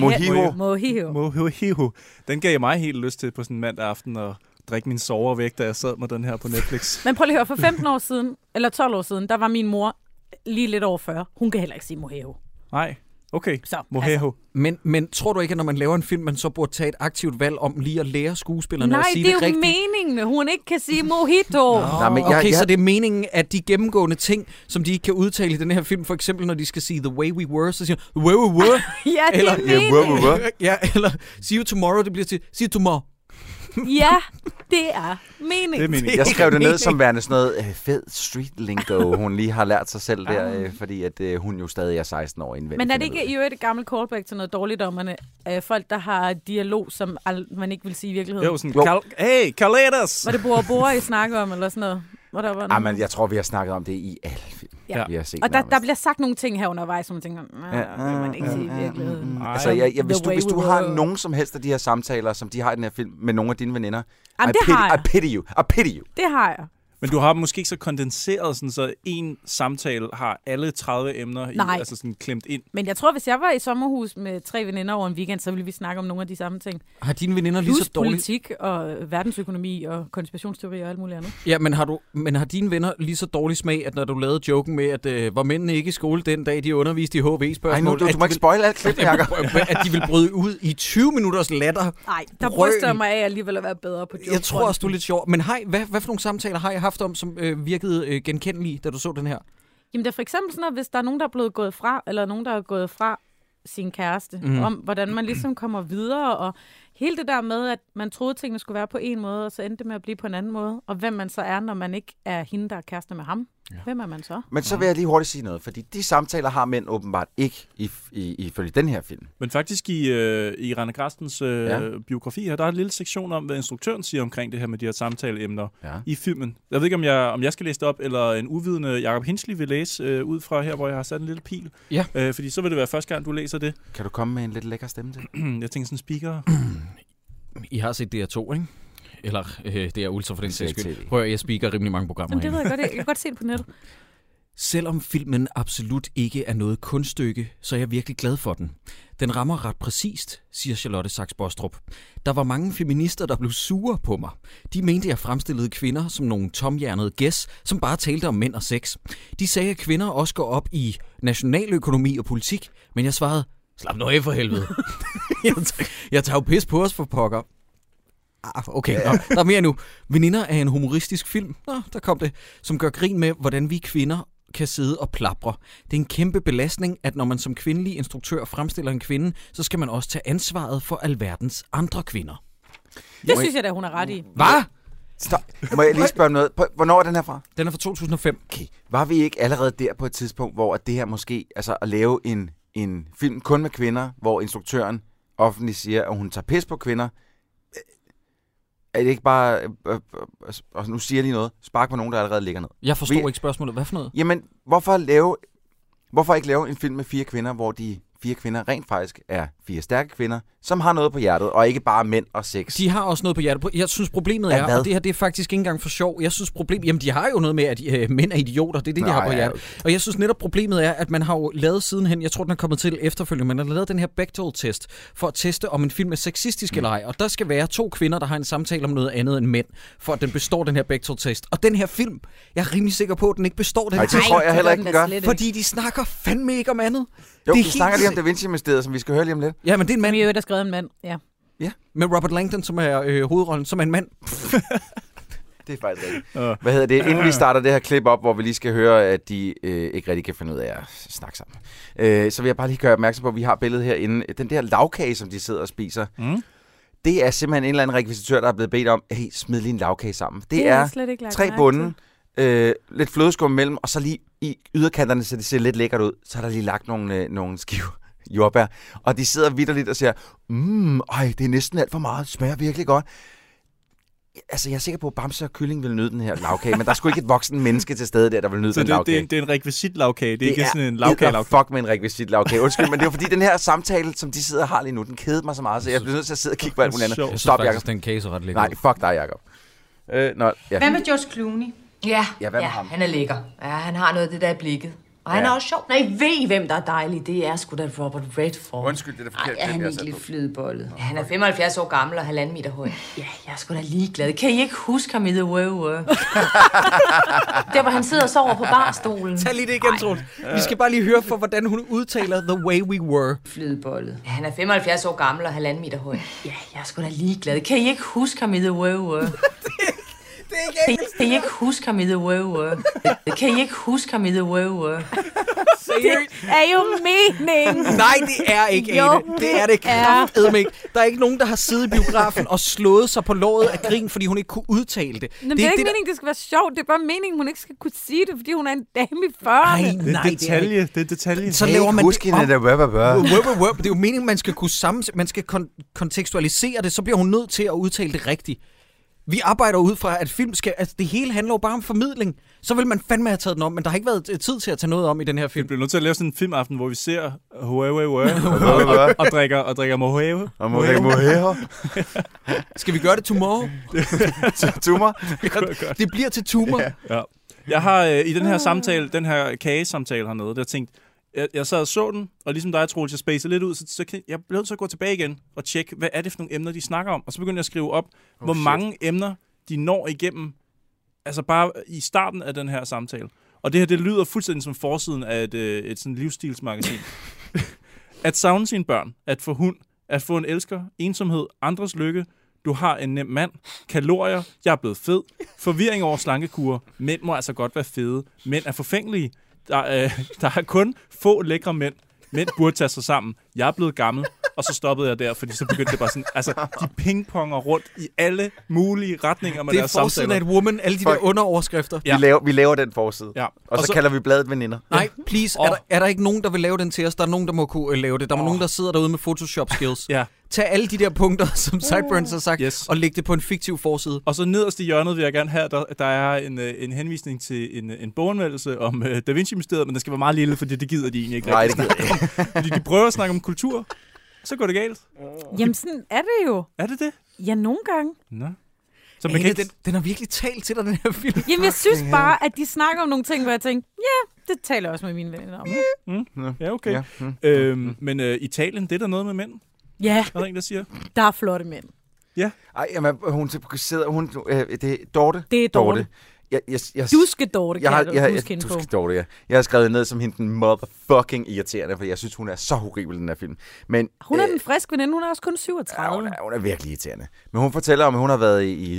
den gav jeg mig helt lyst til på sådan en mandag aften og drikke min sover væk, da jeg sad med den her på Netflix. Men prøv lige at høre, for 15 år siden, eller 12 år siden, der var min mor lige lidt over 40. Hun kan heller ikke sige mojito. Nej, okay. Så, mojito. Altså. Men tror du ikke, at når man laver en film, man så burde tage et aktivt valg om lige at lære skuespillerne at sige det rigtigt? Nej, det er jo meningen, at hun ikke kan sige mojito. Så det er meningen, at de gennemgående ting, som de ikke kan udtale i den her film, for eksempel når de skal sige The Way We Were, så siger The Way We Were. Ja, det er meningen. Eller See You Tomorrow, det bliver til See You Tomorrow. Ja, det er meningen. Jeg skrev det ned som værende sådan noget fed street lingo, hun lige har lært sig selv der, fordi at hun jo stadig er 16 år indvendigt. Men er det ikke i øvrigt et gammelt callback til noget dårligdommerne? Folk, der har dialog, som man ikke vil sige i virkeligheden? Jo, sådan, hey, Carletas! Var det Bora I snakker om, eller sådan noget? Men jeg tror, vi har snakket om det i alle film. Ja. Vi har set og der bliver sagt nogle ting her undervejs, som man tænker, det kan man ikke sige i virkeligheden. Altså, hvis du har nogen som helst af de her samtaler, som de har i den her film med nogle af dine veninder, I pity you. Det har jeg. Men du har måske ikke så kondenseret, sådan, så en samtale har alle 30 emner i, altså sådan klemt ind. Men jeg tror, hvis jeg var i sommerhus med 3 veninder over en weekend, så ville vi snakke om nogle af de samme ting. Har dine veninder lige så dårligt? Politik og verdensøkonomi og konspirationsteori og alt muligt andet. Ja, men har dine venner lige så dårlig smag, at når du lavede joken med, at var mændene ikke i skole den dag, de underviste i HV-spørgsmål? Ej, nu, du må ikke spoile alt klip, Jacob. At de vil bryde ud i 20 minutters latter. Nej, der bryster jeg mig af alligevel at være bedre på joke. Jeg tror også, du er lidt sjov. Men hvad for nogle samtaler har jeg haft om, som virkede genkendelige, da du så den her? Jamen det er for eksempel sådan, at hvis der er nogen, der er blevet gået fra, eller nogen, der er gået fra sin kæreste, om hvordan man ligesom kommer videre, og hele det der med, at man troede, at tingene skulle være på en måde, og så endte det med at blive på en anden måde, og hvem man så er, når man ikke er hende, der er kæreste med ham. Ja. Hvem er man så? Men så vil jeg lige hurtigt sige noget, fordi de samtaler har mænd åbenbart ikke ifølge den her film. Men faktisk i Rane Grastens biografi her, der er en lille sektion om, hvad instruktøren siger omkring det her med de her samtaleemner i filmen. Jeg ved ikke, om jeg skal læse det op, eller en uvidende Jacob Hinsley vil læse ud fra her, hvor jeg har sat en lille pil. Ja. Fordi så vil det være første gang, du læser det. Kan du komme med en lidt lækker stemme til? Jeg tænker sådan speaker. I har set DR2, ikke? Eller det er Ultra for den sags skyld. Prøv at jeg speaker rimelig mange programmer. Jamen, det ved jeg godt. Jeg kan godt se det på nettet. Selvom filmen absolut ikke er noget kunststykke, så er jeg virkelig glad for den. Den rammer ret præcist, siger Charlotte Sachs Bostrup. Der var mange feminister, der blev sure på mig. De mente, jeg fremstillede kvinder som nogle tomhjernede gæs, som bare talte om mænd og sex. De sagde, at kvinder også går op i nationaløkonomi og politik, men jeg svarede, slap nu af for helvede. Jeg tager jo pis på os for pokker. Okay, der er mere nu. Veninder er en humoristisk film, der kom det, som gør grin med, hvordan vi kvinder kan sidde og plapre. Det er en kæmpe belastning, at når man som kvindelig instruktør fremstiller en kvinde, så skal man også tage ansvaret for alverdens andre kvinder. Det synes jeg da, hun er ret i. Hvad? Må jeg lige spørge noget? Hvornår er den her fra? Den er fra 2005. Okay. Var vi ikke allerede der på et tidspunkt, hvor det her måske, altså at lave en film kun med kvinder, hvor instruktøren offentligt siger, at hun tager pis på kvinder, er det ikke bare, og nu siger jeg lige noget, spark på nogen, der allerede ligger ned? Jeg forstår ikke spørgsmålet. Hvad for noget? Jamen, hvorfor ikke lave en film med 4 kvinder, hvor de 4 kvinder rent faktisk er 4 stærke kvinder, som har noget på hjertet, og ikke bare mænd og sex? De har også noget på hjertet. Jeg synes, problemet er, og det her det er faktisk ikke engang for sjov, jeg synes jamen de har jo noget med, at mænd er idioter, det er det, de har på hjertet. Okay. Og jeg synes netop, problemet er, at man har jo lavet sidenhen, jeg tror, den er kommet til efterfølgende, man har lavet den her Bechdel-test, for at teste, om en film er sexistisk eller ej. Og der skal være 2 kvinder, der har en samtale om noget andet end mænd, for at den består den her Bechdel-test. Og den her film, jeg er rimelig sikker på, at den ikke består den test. Det tror jeg heller ikke, den gør. Fordi de snakker fandme ikke om andet. Jo, vi snakker lige om Da Vinci-mysteriet, som vi skal høre lige om lidt. Ja, men det er en mand. Vi har jo skrevet en mand, ja. Med Robert Langdon, som er hovedrollen, som er en mand. Det er faktisk rigtigt. Hvad hedder det? Inden vi starter det her klip op, hvor vi lige skal høre, at de ikke rigtig kan finde ud af at snakke sammen, så vil jeg bare lige gøre opmærksom på, at vi har billedet herinde. Den der lavkage, som de sidder og spiser, det er simpelthen en eller anden rekvisitør, der er blevet bedt om, hey, smid lige en lavkage sammen. Det er 3 bunden, lidt flødeskum mellem, og så lige i yderkanterne, så det ser lidt lækkert ud, så har der lige lagt nogle skiver jordbær, og de sidder vitterligt og siger, det er næsten alt for meget, det smager virkelig godt. Altså, jeg er sikker på, at Bamse og Kylling vil nyde den her lavkage, men der er sgu ikke et voksen menneske til stede der, der vil nyde den lavkage. Det er en rekvisit-lavkage, det er ikke sådan en lavkage. Fuck med en rekvisit-lavkage. Undskyld, men det er fordi, den her samtale, som de sidder og har lige nu, den kedede mig så meget, så jeg bliver nødt til at sidde og kigge på alt muligt andet. Stop, Jacob. Den kage så ret lækker. Nej, fuck dig, Jacob. Hvad med George Clooney? Ja, hvad med ham? Han er lækker. Ja, han har noget af det der i blikket. Og han er også sjov. Nej, ved I, hvem der er dejlig? Det er sgu da Robert Redford. Undskyld, det er forkert. Ej, han er ikke lidt flydebollet. Ja, han er 75 år gammel og 1,5 meter høj. Ja, jeg er sgu da ligeglad. Kan I ikke huske ham i The Way We Were? Der, hvor han sidder og sover på barstolen. Tag lige det igen, Troels. Vi skal bare lige høre for, hvordan hun udtaler The Way We Were. Flydebollet. Ja, han er 75 år gammel og 1,5 meter høj. Ja, jeg er sgu da ligeglad. Kan I ikke huske ham i The Way We Were? Kan I ikke huske ham i The Way We Were? Kan I ikke huske ham i The Way We Were? Det er jo meningen. Nej, det er ikke, Ane. Det er det kraftedme ikke. Der er ikke nogen, der har siddet i biografen og slået sig på låret af grin, fordi hun ikke kunne udtale det. Men det er ikke meningen, det skal være sjovt. Det er bare meningen, hun ikke skal kunne sige det, fordi hun er en dame i 40'erne. Nej, det er detalje. Så laver man det om. Det er jo meningen, man skal kunne man skal kontekstualisere det, så bliver hun nødt til at udtale det rigtigt. Vi arbejder ud fra, at film skal... Altså, det hele handler jo bare om formidling. Så vil man fandme have taget den om, men der har ikke været tid til at tage noget om i den her film. Vi bliver nødt til at lave sådan en filmaften, hvor vi ser og drikker mojave. Og mojave. Skal vi gøre det tomorrow? Tumor? Det bliver til tumor. Ja. Jeg har i den her samtale, den her kagesamtale hernede, der tænkt, jeg sad og så den, og ligesom dig, Troels, jeg spacede lidt ud, så jeg blev nødt til at gå tilbage igen og tjekke, hvad er det for nogle emner, de snakker om. Og så begyndte jeg at skrive op, hvor mange emner de når igennem, altså bare i starten af den her samtale. Og det her, det lyder fuldstændig som forsiden af et sådan livsstilsmagasin. At savne sine børn, at få hund, at få en elsker, ensomhed, andres lykke, du har en nem mand, kalorier, jeg er blevet fed, forvirring over slankekurer, mænd må altså godt være fede, mænd er forfængelige, der er kun få lækre mænd, mænd burde tage sig sammen, jeg er blevet gammel, og så stoppede jeg der, fordi så begyndte det bare sådan, altså de pingponger rundt i alle mulige retninger med deres samtaler. Det er forsiden af et woman, alle de der underoverskrifter. Ja. Vi laver den forside, og så kalder vi bladet veninder. Nej, please, er der ikke nogen, der vil lave den til os? Der er nogen, der må kunne lave det. Der er nogen, der sidder derude med Photoshop skills. Ja. Tag alle de der punkter, som Sideburns har sagt, og læg det på en fiktiv forside. Og så nederst i hjørnet vil jeg gerne have, der er en henvisning til en boganmeldelse om Da Vinci-mysteriet, men den skal være meget lille, fordi det gider de egentlig ikke. Nej, det gider ikke. Fordi de prøver at snakke om kultur, så går det galt. Jamen, sådan er det jo. Er det det? Ja, nogle gange. Nå. Så den har virkelig talt til dig, den her film. Jamen, jeg synes bare, at de snakker om nogle ting, hvor jeg tænker, ja, det taler jeg også med mine venner om. Ja, okay. Men Italien, det er der noget med mænd? Ja. Er der en, der siger? Der er flotte mænd. Ja. Ej, jamen, det er Dorte. Det er Dorte. Du skal Dorte, jeg har skrevet ned som hende den motherfucking irriterende, for jeg synes, hun er så horribel, den her film. Men, hun er den friske veninde, hun er også kun 37. Ja, hun er virkelig irriterende. Men hun fortæller om, at hun har været i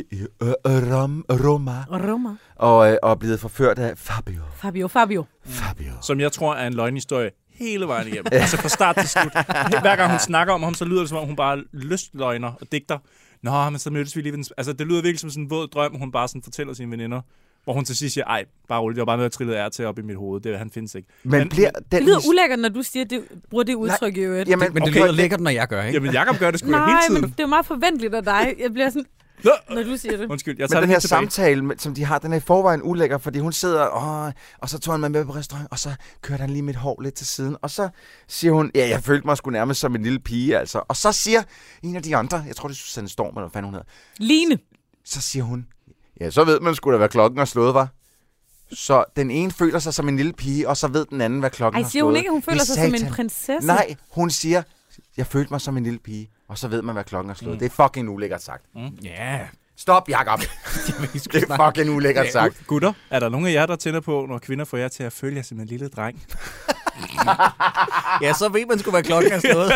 Roma. Og er blevet forført af Fabio. Som jeg tror er en løgnhistorie hele vejen igennem. Altså fra start til slut. Hver gang hun snakker om ham, så lyder det som om, hun bare lystløgner og digter. Nå, men så mødtes vi lige. Altså, det lyder virkelig som sådan en våd drøm, hun bare sådan fortæller sine veninder. Hvor hun til sidst siger, ej, bare roligt, jeg var bare nødt til at trille til op i mit hoved. Han findes ikke. Men det lyder ulækkert, når du siger, bruger det udtryk i øvrigt. Jamen, men det lyder lækkert, når jeg gør, ikke? Jamen, Jacob gør det sgu hele tiden. Nej, men det er meget forventeligt af dig. Jeg bliver sådan... Når du siger det. Undskyld, jeg tager men den her tilbage. Samtale, som de har, den er i forvejen ulækker, fordi hun sidder, og så tog han mig med på restaurant, og så kørte han lige mit hår lidt til siden, og så siger hun, ja, jeg følte mig sgu nærmest som en lille pige, altså. Og så siger en af de andre, jeg tror det er Susanne Storm, eller hvad fanden hun hedder. Line. Så siger hun, ja, så ved man sgu da, hvad klokken er slået, var. Så den ene føler sig som en lille pige, og så ved den anden, hvad klokken er slået. Siger hun ikke, hun føler sig som en prinsesse? Nej, hun siger, jeg følte mig som en lille pige, og så ved man, hvad klokken er slået. Det er fucking ulækkert sagt. Ja. Stop, Jacob. Det er fucking ulækkert sagt. Gutter, er der nogen af jer, der tænder på, når kvinder får jer til at føle jer som en lille dreng? Ja, så ved man sgu, hvad klokken er slået.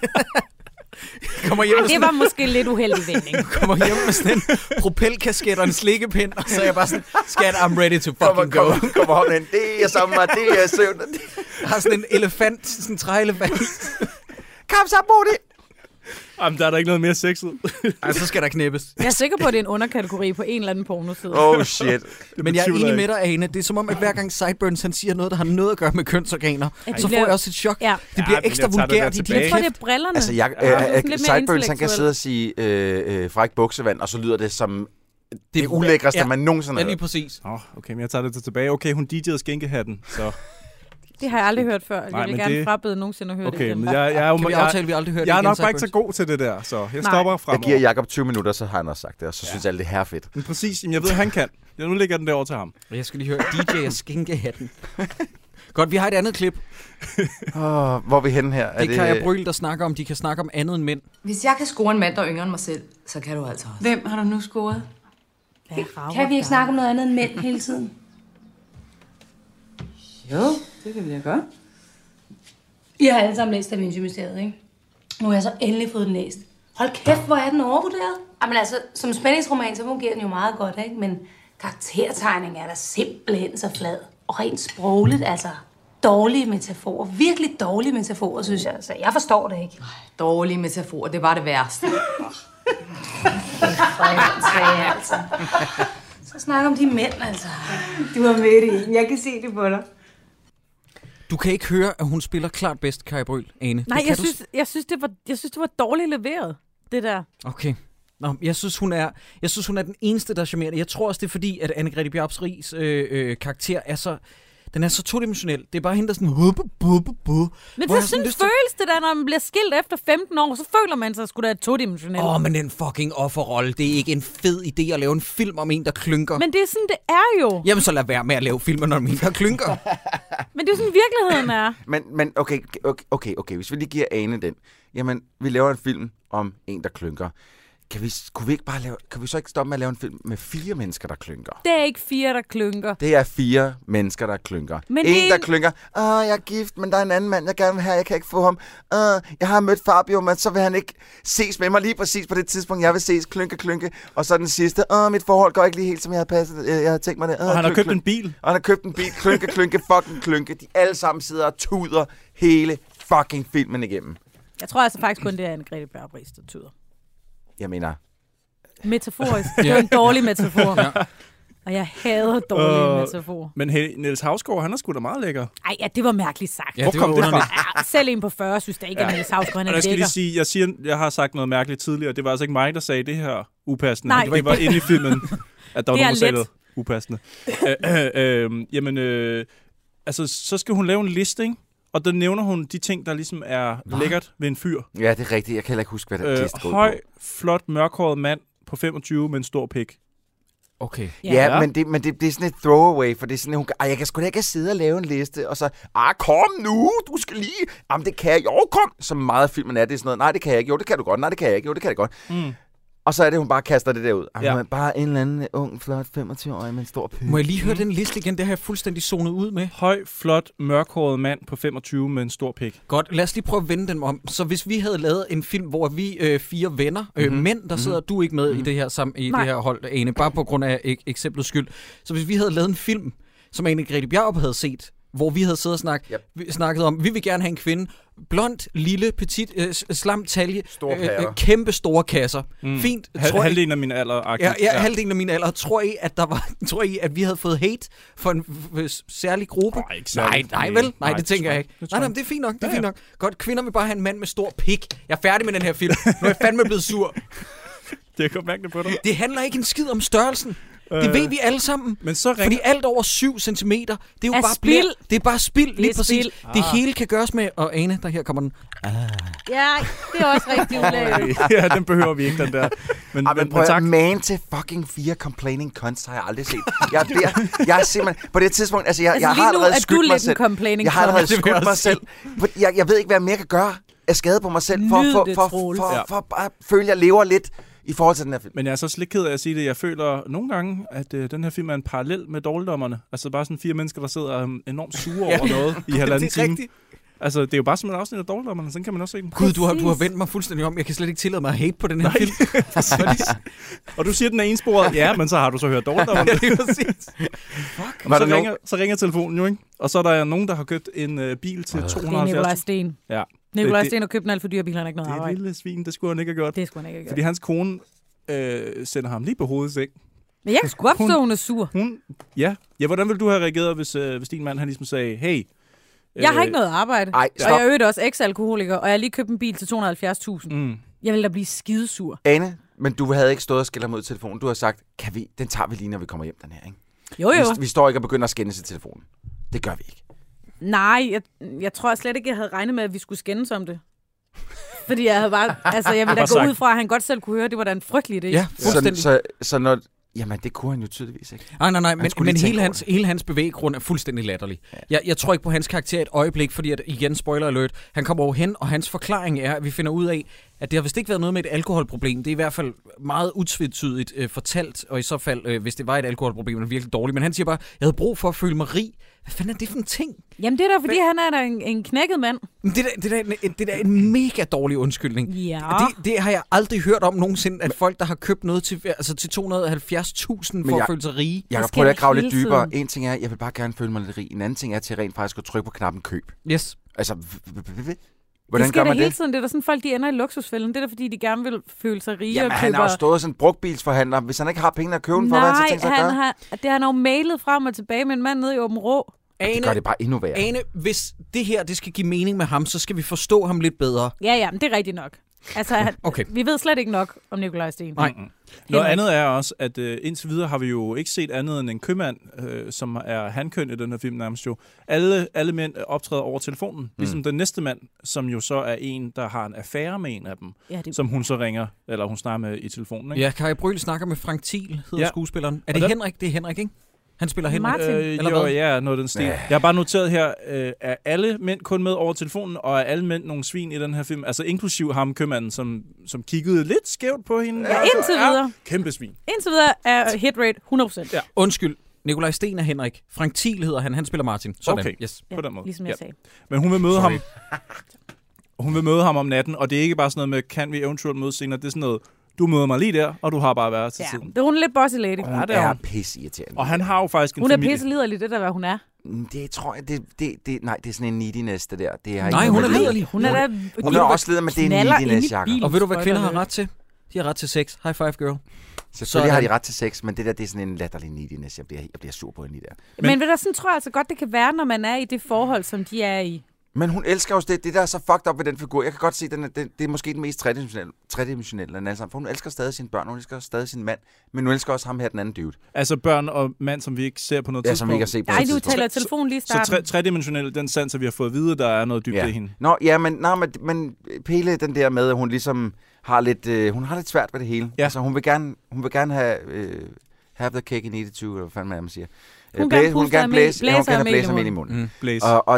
Det var måske lidt uheldig vending. Kommer hjem med sådan en propelkasket og en slikkepind, og så er jeg bare sådan, skat, I'm ready to fucking go. Kommer hånden ind, det er sammen med, det er søvn. Jeg har sådan en elefant, sådan en træelefant. Kom så, Bodil! Jamen, der er der ikke noget mere sexet. Ej, så skal der knæppes. Jeg er sikker på, at det er en underkategori på en eller anden pornoside. Oh shit. Men jeg er enig med dig, Ane. Det er som om, at hver gang Sideburns han siger noget, der har noget at gøre med kønsorganer, så får jeg også et chok. Ja. Det bliver ekstra vulgært i de Jeg tror, det er brillerne. Altså, Sideburns han kan sidde og sige fræk buksevand, og så lyder det som det ulækreste, man nogensinde har. Ja, lige præcis. Okay, men jeg tager det tilbage. Okay, hun DJ'ede skænkehatten, så... Det har jeg aldrig hørt før. Jeg vil gerne frabede nogensinde at høre det igen. Men jeg aldrig hørt jeg er nok bare ikke så god til det der, så jeg stopper fremover. Jeg giver Jacob 20 minutter, så har han også sagt det, og så synes jeg, det her er fedt. Men præcis, jeg ved, han kan. Nu lægger den derovre til ham. Jeg skal lige høre DJ og skænkehatten. Godt, vi har et andet klip. Hvor er vi henne her? Det kan jeg Bryl, der snakker om. De kan snakke om andet end mænd. Hvis jeg kan score en mand, der er yngre end mig selv, så kan du altså også. Hvem har du nu scoret? Kan vi ikke snakke om noget andet end mænd hele tiden? Jo, det kan vi da gøre. I har alle sammen læst Da Vinci-mysteriet, ikke? Nu har jeg så endelig fået den læst. Hold kæft, hvor er den overvurderet. Jamen altså, som spændingsroman, så fungerer den jo meget godt, ikke? Men karaktertegning er der simpelthen så flad. Og rent sprogligt, altså dårlige metaforer. Virkelig dårlige metaforer, synes jeg. Altså, jeg forstår det ikke. Dårlige metaforer, det var det værste. Altså. Så snak om de mænd, altså. Du var med i en. Jeg kan se det på dig. Du kan ikke høre, at hun spiller klart bedst, Kaja Bryl, Ane. Nej, jeg synes, det var dårligt leveret, det der. Okay. Nå, jeg synes, hun er den eneste, der er charmerende. Jeg tror også, det er fordi, at Anne-Grethe Bjarup Riis karakter er så... Den er så todimensionel. Det er bare hende, der sådan... Men så sådan føles det da, når man bliver skilt efter 15 år, så føler man sig sgu da todimensionel. Men den fucking offerrolle, det er ikke en fed idé at lave en film om en, der klynker. Men det er sådan, det er jo. Jamen, så lad være med at lave filmer, når en, der klynker. Men det er jo sådan, virkeligheden er. Men okay, hvis vi lige giver Ane den. Jamen, vi laver en film om en, der klynker. Kan vi så ikke stoppe med at lave en film med 4 mennesker, der klynker? Det er ikke 4, der klynker. Det er 4 mennesker, der klynker. Men der klynker. Jeg er gift, men der er en anden mand, jeg gerne vil have. Jeg kan ikke få ham. Jeg har mødt Fabio, men så vil han ikke ses med mig lige præcis på det tidspunkt, jeg vil ses. Klynke. Og så den sidste. Mit forhold går ikke lige helt, som jeg havde passet. Jeg havde tænkt mig det. Og han har købt en bil. Og han har købt en bil. Klynke, fucking klynke. De alle sammen sidder og tuder hele fucking filmen igennem. Jeg tror altså faktisk kun, det er Anne-Grethe Bjarup Riis, der tuder. Jeg mener... Metaforisk. Det er en dårlig metafor. Ja. Og jeg hader dårlige metaforer. Men Niels Hausgaard, han er sgu da meget lækker. Ej, ja, det var mærkeligt sagt. Ja, hvor kom det fra? Ja, selv en på 40 synes der ikke, at Niels Hausgaard han er lækker. Jeg har sagt noget mærkeligt tidligere. Det var altså ikke mig, der sagde det her upassende. Nej. Det var inde i filmen, at der var nogen, der sagde noget upassende. Altså, så skal hun lave en liste, ikke? Og der nævner hun de ting, der ligesom er lækkert ved en fyr. Ja, det er rigtigt. Jeg kan heller ikke huske, hvad der liste går høj, flot, mørkhåret mand på 25 med en stor pik. Okay. Ja, men det er sådan et throwaway, for det er sådan, jeg kan sgu da ikke sidde og lave en liste, og så, kom nu, du skal lige, jamen det kan jeg, jo kom, så meget af filmen er det sådan noget, nej det kan jeg ikke, jo det kan du godt, nej det kan jeg ikke, jo det kan jeg godt. Og så er det, hun bare kaster det der ud. Ja. Bare en eller anden ung, flot 25-årig med en stor pik. Må jeg lige høre den liste igen? Det har jeg fuldstændig zonet ud med. Høj, flot, mørkhåret mand på 25 med en stor pik. Godt, lad os lige prøve at vende den om. Så hvis vi havde lavet en film, hvor vi 4 venner, mænd, der sidder du ikke med i det her det her hold, Ane, bare på grund af eksemplets skyld. Så hvis vi havde lavet en film, som Anne-Grethe Bjarup havde set, hvor vi havde siddet og snakket om, vi vil gerne have en kvinde, blond, lille, petit, slam talje, kæmpe store kasser. Fint. Halvdelen af min alder. Ja, halvdelen af min alder. Tror I, at vi havde fået hate for en særlig gruppe? Nej, vel? Nej, det tænker jeg ikke. Nej, det er fint nok. Det er fint nok. Godt, kvinder vil bare have en mand med stor pik. Jeg er færdig med den her film. Nu er jeg fandme blevet sur. Det er godt mærkeligt på dig. Det handler ikke en skid om størrelsen. Det ved vi alle sammen. Men så fordi alt over 7 centimeter, det er jo bare spild. Det er bare spild, lige præcis. Det hele kan gøres med, og Ane, der her kommer den. Ja, det er også rigtig ulækkert. Ja, den behøver vi ikke, den der. Men prøv at man til fucking 4 complaining cunts har jeg aldrig set. Jeg er simpelthen, på det tidspunkt, jeg har allerede skudt mig selv. Jeg har allerede skudt mig selv. Jeg ved ikke, hvad jeg mere kan gøre af skade på mig selv, for at føle, at jeg lever lidt i forhold til den her film. Men jeg er så slet ked af at sige det. Jeg føler nogle gange, at den her film er en parallel med Dårligdommerne. Altså bare sådan 4 mennesker, der sidder enormt sure over noget i halvanden time. Rigtigt. Altså, det er jo bare som en afsnit af Dårligdommerne, sådan kan man også se den. Gud, du har vendt mig fuldstændig om. Jeg kan slet ikke tillade mig at hate på den her film. Og du siger, den er ensporet. Ja, men så har du så hørt Dårligdommerne. Ja, det er præcis. Så ringer telefonen jo, ikke? Og så er der nogen, der har købt en bil til 270. Det er Nikolaj Sten. Ja. Nikolaj Sten har købt en alt for dyr bil, han har ikke noget arbejde. Det er et lille svin, det skulle han ikke have gjort. Det skulle han ikke have gjort. Fordi hans kone sender ham lige på hovedet, ikke? Men jeg kan sgu opstå, hun er sur. Ja, hvordan ville du have reageret, hvis din mand han ligesom sagde, hey... Jeg har ikke noget arbejde, og jeg er også eks-alkoholiker, og jeg har lige købt en bil til 270.000. Jeg vil da blive skidesur. Ane, men du havde ikke stået og skældt ham ud i telefonen. Du har sagt, den tager vi lige, når vi kommer hjem, den her, ikke? Jo. Vi står ikke og begynder at skændes i telefonen. Det gør vi ikke. Nej, jeg tror slet ikke, jeg havde regnet med, at vi skulle skændes om det. Fordi jeg havde bare... Altså, jeg ville da gå ud fra, at han godt selv kunne høre, det var da en frygtelig idé. Ja, fuldstændig. Så når... Jamen, det kunne han jo tydeligvis ikke. Nej, men hele hans bevæggrund er fuldstændig latterlig. Ja. Jeg tror ikke på hans karakter et øjeblik, fordi at, igen, spoiler alert, han kommer over hen, og hans forklaring er, at vi finder ud af, at det har vist ikke været noget med et alkoholproblem. Det er i hvert fald meget utvetydigt fortalt, og i så fald, hvis det var et alkoholproblem, er det virkelig dårligt. Men han siger bare, jeg havde brug for at føle mig rig. Hvad fanden er det for en ting? Jamen det er da, fordi han er da en knækket mand. Det er da en mega dårlig undskyldning. Ja. Det har jeg aldrig hørt om nogensinde, at folk, der har købt noget til 270.000 for at føle sig rige. Jeg kan prøve at grave lidt dybere. En ting er, jeg vil bare gerne føle mig lidt rig. En anden ting er til rent faktisk at trykke på knappen køb. Yes. Altså, hvordan gør man det? Hele tiden. Det er der sådan folk, de ender i luksusfælden. Det er der, fordi de gerne vil føle sig rige. Jamen, han har jo stået sådan en brugtbilsforhandler. Hvis han ikke har penge at købe den for, hvad han så tænker sig at gøre? Han har jo mailet frem og tilbage med en mand nede i Åben Rå. Det gør det bare endnu værre. Ane, hvis det her det skal give mening med ham, så skal vi forstå ham lidt bedre. Ja, men det er rigtigt nok. Altså, vi ved slet ikke nok om Nikolaj Sten. Nej. Noget andet er også, at indtil videre har vi jo ikke set andet end en købmand, som er hankøn i den her film nærmest jo. Alle mænd optræder over telefonen. Ligesom den næste mand, som jo så er en, der har en affære med en af dem, som hun så ringer, eller hun snakker med i telefonen. Ikke? Ja, Kai Bryl snakker med Frank Thiel, hedder skuespilleren. Er det Henrik? Det er Henrik, ikke? Han spiller Henrik. Martin. Noget af den stil. Jeg har bare noteret her, er alle mænd kun med over telefonen, og er alle mænd nogle svin i den her film? Altså inklusiv ham købmanden, som kiggede lidt skævt på hende. Ja, indtil videre. Kæmpe svin. Indtil videre er hit rate 100%. Ja. Undskyld. Nikolaj Sten er Henrik. Frank Thiel hedder han. Han spiller Martin. Sådan. Okay, yes. På den måde. Ligesom jeg sagde. Men hun vil møde ham. Hun vil møde ham om natten, og det er ikke bare sådan noget med, kan vi eventuelt mødes senere. Det er sådan noget, du møder mig lige der, og du har bare været til tiden. Det er hun lidt bossy lady. Hun er pisseirriterende. Og han har jo faktisk en hun familie. Hun er pisseliderlig, det der, hvad hun er. Det tror jeg, nej, det er sådan en neediness, det der. Det er nej, hun er liderlig. Hun er også lider, men det er en neediness, Jacob. Og ved du, hvad kvinder har ret til? De har ret til sex. High five, girl. Selvfølgelig har de ret til sex, men det der, det er sådan en latterlig neediness. Jeg bliver sur på hende lige der. Men ved du, sådan tror jeg altså godt, det kan være, når man er i det forhold, som de er i. Men hun elsker også det der er så fucked up ved den figur. Jeg kan godt se, det er måske den mest tredimensionelle af alle sammen. For hun elsker stadig sine børn, hun elsker stadig sin mand, men hun elsker også ham her, den anden dude. Altså børn og mand, som vi ikke ser på noget tidspunkt. Som vi ikke har set på noget tidspunkt. Nej, du taler telefonen lige i starten. Så tredimensionel, den sans, vi har fået at vide, der er noget dybde i hende. Nå, ja, men Pele, den der med, at hun ligesom har lidt svært ved det hele. Ja. Altså, hun vil gerne have the cake and eat it too, eller hvad fanden man siger. Hun kan blæse ham ind i munden. Og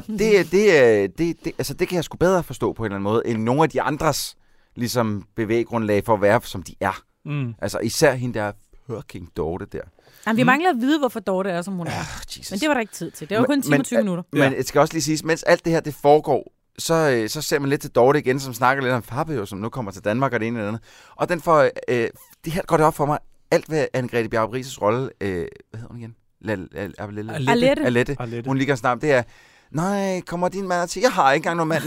det kan jeg sgu bedre forstå på en eller anden måde, end nogle af de andres ligesom bevæggrundlag for at være, som de er. Altså især hende der fucking Dorte der. Jamen, vi mangler at vide, hvorfor Dorte er, som hun er. Men det var der ikke tid til. Det var kun 10 og 20 minutter. Men det skal også lige siges, mens alt det her det foregår, så ser man lidt til Dorte igen, som snakker lidt om Fabio, som nu kommer til Danmark og det ene eller andet. Og den får, det her går det op for mig, alt hvad Anne-Grethe Bjarup Riises rolle, hvad hedder hun igen? Alette. Hun ligger snart. Det er, nej, kommer din mand til? Jeg har ikke engang nogen mand.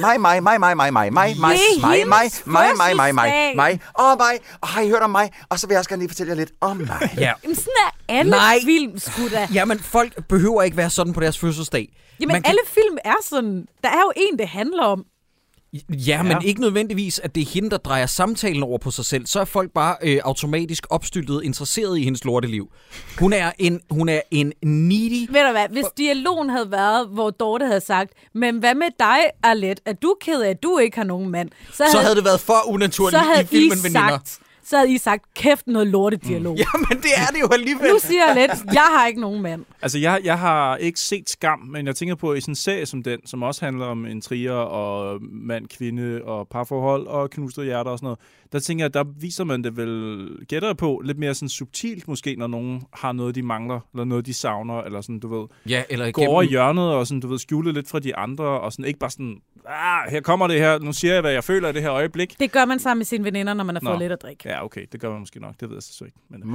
Mig. Og har I hørt om mig? Og så vil jeg også gerne lige fortælle jer lidt om mig. Ja. Jamen sådan er alle film, sgu da. Jamen, folk behøver ikke være sådan på deres fødselsdag. Jamen, alle film er sådan. Der er jo en, det handler om. Ja, men ikke nødvendigvis, at det er hende, der drejer samtalen over på sig selv. Så er folk bare automatisk opstyltet interesseret i hendes lorteliv. Hun er en needy... Ved du hvad, hvis dialogen havde været, hvor Dorte havde sagt, men hvad med dig, Arlette? Er du ked af, at du ikke har nogen mand? Så havde det været for unaturligt i filmen, veninder. Så havde I sagt, kæft noget lortedialog. Jamen, det er det jo alligevel. Nu siger jeg lidt, jeg har ikke nogen mand. Altså, jeg har ikke set Skam, men jeg tænker på i sådan en serie som den, som også handler om intriger og mand, kvinde og parforhold og knuste hjerter og sådan noget. Der tænker jeg, der viser man det vel, gætter jeg på, lidt mere sådan subtilt måske, når nogen har noget, de mangler, eller noget, de savner, eller sådan, du ved. Ja, eller går over i hjørnet og sådan, du ved, skjule lidt fra de andre, og sådan ikke bare sådan, her kommer det her, nu siger jeg, hvad jeg føler i det her øjeblik. Det gør man sammen med sine veninder, når man har fået lidt at drikke. Ja, okay, det gør man måske nok, det ved jeg så ikke. Men...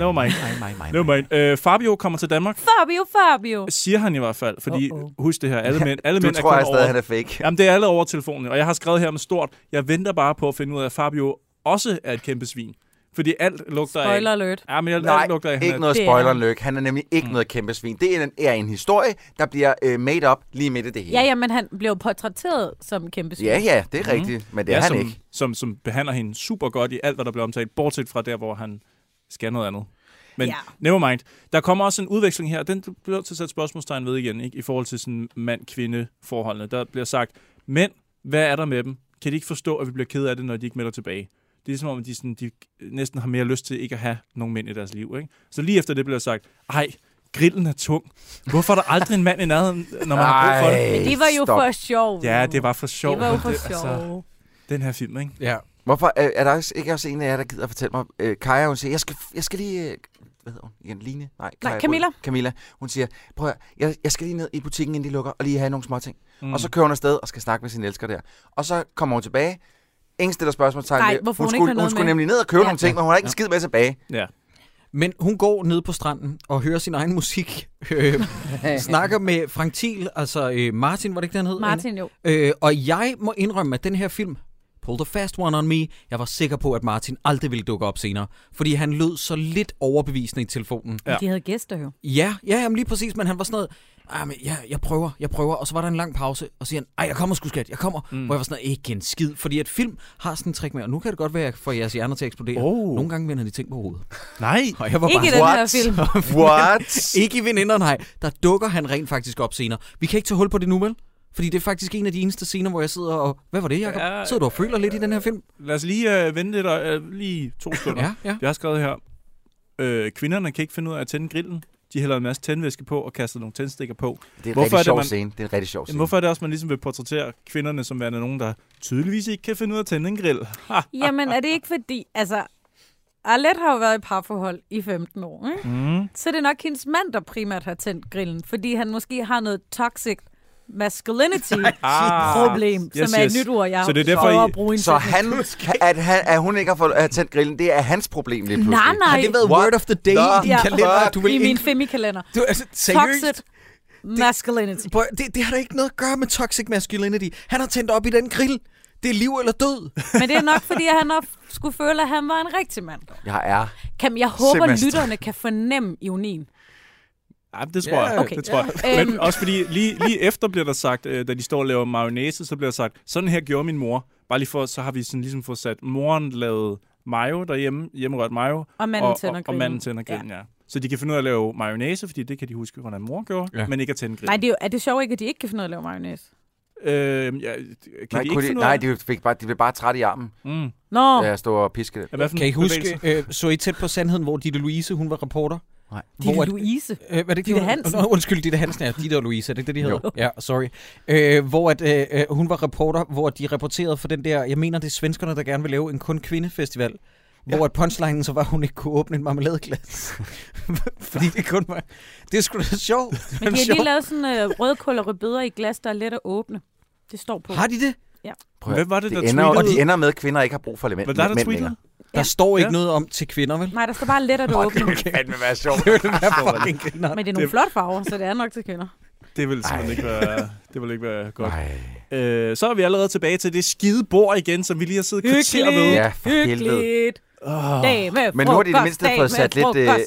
Never mind. Fabio kommer til Danmark. Fabio. Siger han i hvert fald, fordi husk det her, alle mænd er kun tror jeg stadig, over... han er fake. Jamen, det er alle over telefonen, og jeg har skrevet her med stort, jeg venter bare på at finde ud af, at Fabio også er et kæmpe svin. Fordi alt lugter af... Spoiler alert. Ja, men nej, alt lugter af... ikke noget spoiler alert. Han er nemlig ikke noget kæmpe svin. Det er en historie, der bliver made up lige midt i det hele. Ja, men han bliver portrætteret som kæmpe svin. Ja, det er rigtigt, men det er han ikke. Som behandler hende super godt i alt, hvad der bliver omtalt, bortset fra der, hvor han skal noget andet. Men never mind. Der kommer også en udveksling her, den bliver til at sætte spørgsmålstegn ved igen, ikke? I forhold til sådan mand-kvinde-forholdene. Der bliver sagt, mænd, hvad er der med dem? Kan de ikke forstå, at vi bliver ked af det, når de ikke melder tilbage? Det er som om, de næsten har mere lyst til ikke at have nogen mænd i deres liv. Ikke? Så lige efter det bliver sagt, ej, grillen er tung. Hvorfor er der aldrig en mand i nærheden, når man har brug for det? Men det var jo for sjov. Ja, det var for sjov. Det var jo for sjov. Altså, den her film, ikke? Ja. Hvorfor er der ikke også en af jer, der gider at fortælle mig? Kaja, hun siger, jeg skal lige... Hvad hedder hun? Igen, Line? Nej, Camilla. Hun siger, prøv at jeg skal lige ned i butikken, inden de lukker, og lige have nogle små ting. Og så kører hun afsted og skal snakke med sin elsker der. Og så kommer hun tilbage. Ingen stiller spørgsmålstegn. Hun skulle nemlig ned og købe nogle ting, men hun har ikke en skid med tilbage. Ja. Men hun går ned på stranden og hører sin egen musik. Snakker med Frank Thiel, altså Martin, var det ikke, den hed? Martin, jo. Og jeg må indrømme, at den her film, Pull the Fast One on Me, jeg var sikker på, at Martin aldrig ville dukke op senere. Fordi han lød så lidt overbevisende i telefonen. Ja. De havde gæster jo. Ja, jamen lige præcis, men han var sådan noget... men jeg prøver. Og så var der en lang pause, og så siger han, jeg kommer sgu skat, jeg kommer. Hvor jeg var sådan, ikke en skid. Fordi at film har sådan en trick med, og nu kan det godt være, at jeg får jeres hjerner til at eksplodere. Nogle gange vender de ting på hovedet. Nej. Og jeg var ikke bare, i den her film. What? Ikke i Veninder, nej. Der dukker han rent faktisk op senere. Vi kan ikke tage hul på det nu, vel? Fordi det er faktisk en af de eneste scener, hvor jeg sidder og... Hvad var det, Jacob? Sidder du og føler lidt i den her film? Lad os lige vente lidt, lige 2 sekunder. Ja. Jeg har skrevet her. Kvinderne kan ikke finde ud af at tænde grillen. De hælder en masse tændvæske på og kaster nogle tændstikker på. Det er en rigtig sjov scene. Det er en rigtig sjov scene. Hvorfor er det også, man ligesom vil portrættere kvinderne som værende nogen, der tydeligvis ikke kan finde ud af at tænde en grill? Jamen, er det ikke fordi... Altså, Arlette har jo været i parforhold i 15 år, ikke? Så det er nok hendes mand, der primært har tændt grillen, fordi han måske har noget toxic masculinity-problem, som er et nyt ord, jeg prøver at bruge. Så at hun ikke har fået tændt grillen, det er hans problem lige pludselig. Nej. Har det været word of the day i din kalender? Du vil i min femi-kalender. Toxic masculinity. Det har da ikke noget at gøre med toxic masculinity. Han har tændt op i den grill. Det er liv eller død. Men det er nok, fordi han skulle føle, at han var en rigtig mand. Jeg håber, lytterne kan fornemme ironien. Ja, det tror jeg. Okay. Det tror jeg. Men også fordi lige efter bliver der sagt, da de står og laver mayonnaise, så bliver der sagt, sådan her gjorde min mor. Bare lige for, så har vi sådan ligesom fået sat, moren lavede mayo derhjemme, hjemmerørt mayo. Og manden tænder grillen. Ja. Så de kan finde ud af at lave mayonnaise, fordi det kan de huske, hvordan mor gjorde, men ikke at tænde grillen. Nej, er det sjovt ikke, at de ikke kan finde ud af at lave mayonnaise? De blev bare trætte i armen. Nå. Jeg stod og piskede det. Kan I huske, så I tæt på sandheden, hvor Ditte Louise, hun var reporter? Nej. Ditte Louise? Ditte Hansen? Undskyld, Ditte Hansen, ja. Ditte og Louise, er det ikke det, de hedder? Ja, sorry. Hvor hun var reporter, hvor de rapporterede for den der, jeg mener, det er svenskerne, der gerne vil lave en kun kvindefestival. Hvor at punchlinen så var, hun ikke kunne åbne en marmeladeglas. Fordi det kun var... Det er sgu da sjovt. Men de har lige lavet sådan rødkål og rødbeder i glas, der er let at åbne. Det står på. Har de det? Ja. Hvem var det, der tweetede? Og de ender med, at kvinder ikke har brug for mænd. Hvad der tweetede? Der står ikke noget om til kvinder, vel? Nej, der står bare let at åbne. Det kan fandme være sjovt. Men det er nogle flotte farver, så det er nok til kvinder. Det vil simpelthen ikke være godt. Så er vi allerede tilbage til det skide bord igen, som vi lige har siddet kvarter med. Ja, for helvede. Men nu har de i det mindste fået sat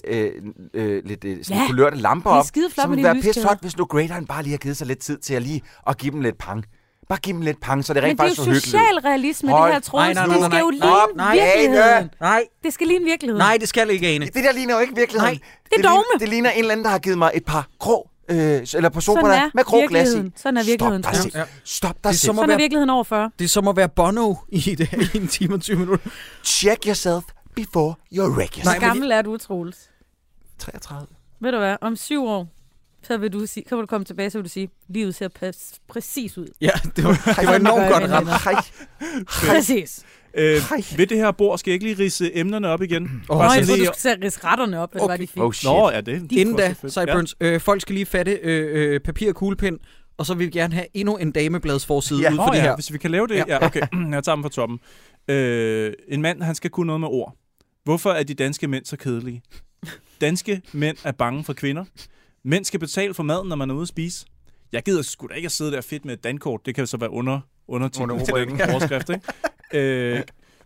lidt kulørte lamper op, som vil være pisse flot, hvis nu Graderen bare lige har givet sig lidt tid til at give dem lidt pang. Bare give dem lidt pang, så det rent faktisk så hyggeligt. Men det er jo socialrealisme, det her, Troels. Det skal jo ligne virkeligheden. Nej. Det skal ligne virkeligheden. Nej, det skal ikke, Ane. Det der ligner jo ikke virkeligheden. Nej, det er dogme. Det ligner en eller anden, der har givet mig et par krog, eller på sofaen med kroglas i. Sådan er virkeligheden. Stop dig selv. Sådan er virkeligheden over 40. Det er som at være Bono i en time og 20 minutter. Check yourself before you're wrecked. Hvor gammel er du, Troels? 33. Ved du hvad, om 7 år, så vil du komme tilbage, så vil du sige, livet ser præcis ud. Ja, det var enormt godt ramt. Præcis. Ved det her bord skal jeg ikke lige ridse emnerne op igen? Jeg tror, du skal ridse retterne op, eller hvad de fik. Oh shit. Nå, ja, det. Inden da, Sideburns, folk skal lige fatte papir og kuglepind, og så vil vi gerne have endnu en damebladsforside ud for det her. Hvis vi kan lave det. Ja, okay. Jeg tager dem fra toppen. En mand, han skal kunne noget med ord. Hvorfor er de danske mænd så kedelige? Danske mænd er bange for kvinder. Mænd skal betale for maden, når man er ude at spise. Jeg gider sgu da ikke at sidde der fedt med et dankort. Det kan så være undertitlen til den overskrift, ikke?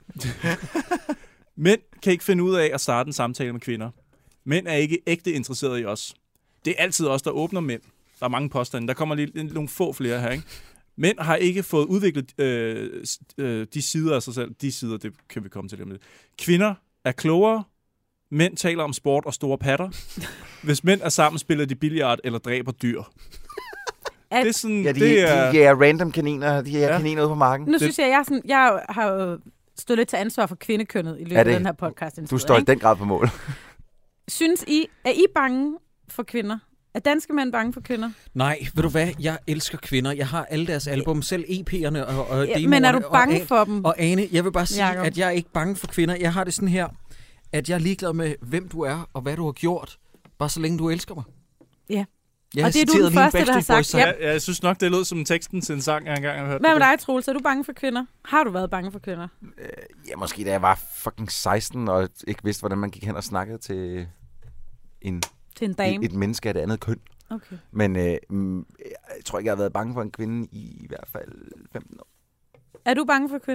Mænd kan ikke finde ud af at starte en samtale med kvinder. Mænd er ikke ægte interesserede i os. Det er altid os, der åbner mænd. Der er mange påstande. Der kommer lige nogle få flere her, ikke? Mænd har ikke fået udviklet de sider af sig selv. De sider, det kan vi komme til lidt. Kvinder er klogere. Mænd taler om sport og store patter. Hvis mænd er sammen, spiller de billiard eller dræber dyr. Det er sådan, de er random kaniner. De er kaniner ude på marken. Nu synes jeg har jo stået lidt til ansvar for kvindekønnet i løbet af den her podcast. Du står i den grad på mål. Er I bange for kvinder? Er danske mænd bange for kvinder? Nej, ved du hvad? Jeg elsker kvinder. Jeg har alle deres album, selv EP'erne og demoerne. Men er du bange for dem? Og Ane, jeg vil bare sige, at jeg er ikke bange for kvinder. Jeg har det sådan her, at jeg er ligeglad med, hvem du er og hvad du har gjort. Bare så længe du elsker mig. Ja. Og det er du den første, der har sagt. Jeg synes nok, det lød som teksten til en sang, jeg engang har hørt. Hvad med dig, Troels? Er du bange for kvinder? Har du været bange for kvinder? Ja, måske da jeg var fucking 16 og ikke vidste, hvordan man gik hen og snakkede til en dame. Et menneske af det andet køn. Okay. Men jeg tror ikke, jeg har været bange for en kvinde i hvert fald 15 år. Er du bange for kvinder,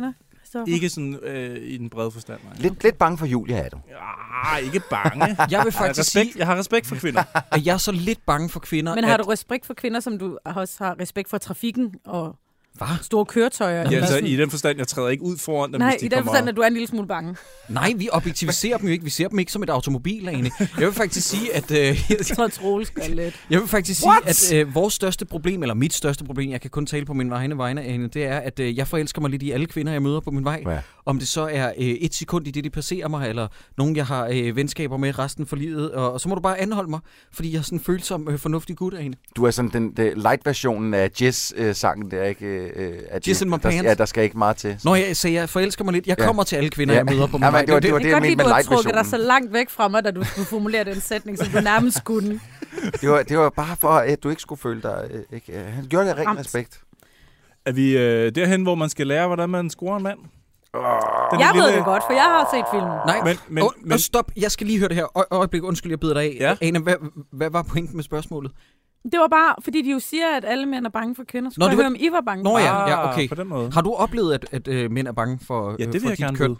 Ikke sådan i den brede forstand. Lidt bange for Julia er du. Ja, ikke bange. Jeg vil faktisk sige, jeg har respekt for kvinder. At jeg er så lidt bange for kvinder. Men har du respekt for kvinder, som du også har respekt for trafikken og Hvad? store køretøjer? Ja, altså, i den forstand, jeg træder ikke ud foran dem, Nej, hvis de i den kommer... forstand, at du er en lille smule bange. Nej, vi objektiviserer dem jo ikke. Vi ser dem ikke som et automobil, egentlig. Jeg vil faktisk sige, at... Jeg tror, Troels gør lidt. Jeg vil faktisk sige, at vores største problem, eller mit største problem, jeg kan kun tale på min vegne, Ane, det er, at jeg forelsker mig lidt i alle kvinder, jeg møder på min vej. Ja. Om det så er 1 sekund i det, de passerer mig, eller nogen, jeg har venskaber med resten for livet. Og så må du bare anholde mig, fordi jeg er sådan en følsom, fornuftig gut, Ane. Du er sådan den light-versionen af Jess-sangen, der ikke... Jess in my pants. Ja, der skal ikke meget til. Nå, jeg forelsker mig lidt. Jeg kommer til alle kvinder, jeg møder på min vej. Det var det, jeg jeg mente med light-versionen. Du har trukket dig så light-versionen. langt væk fra mig, da du skulle formulere den sætning, som du nærmest skulle. Det var bare for, at du ikke skulle føle dig... Han gjorde det af ren respekt. Er vi derhen, hvor man skal lære, hvordan man scorer en mand? Jeg ved det godt, for jeg har set filmen. Nej, men stop. Jeg skal lige høre det her. Øjeblik, undskyld, jeg bider dig af. Ja? Ane, hvad var pointen med spørgsmålet? Det var bare, fordi de jo siger, at alle mænd er bange for kvinder. Så jeg høre, om I var bange for. Nå ja, okay. På den måde. Har du oplevet, at mænd er bange for, ja, det vil for jeg dit gerne køn?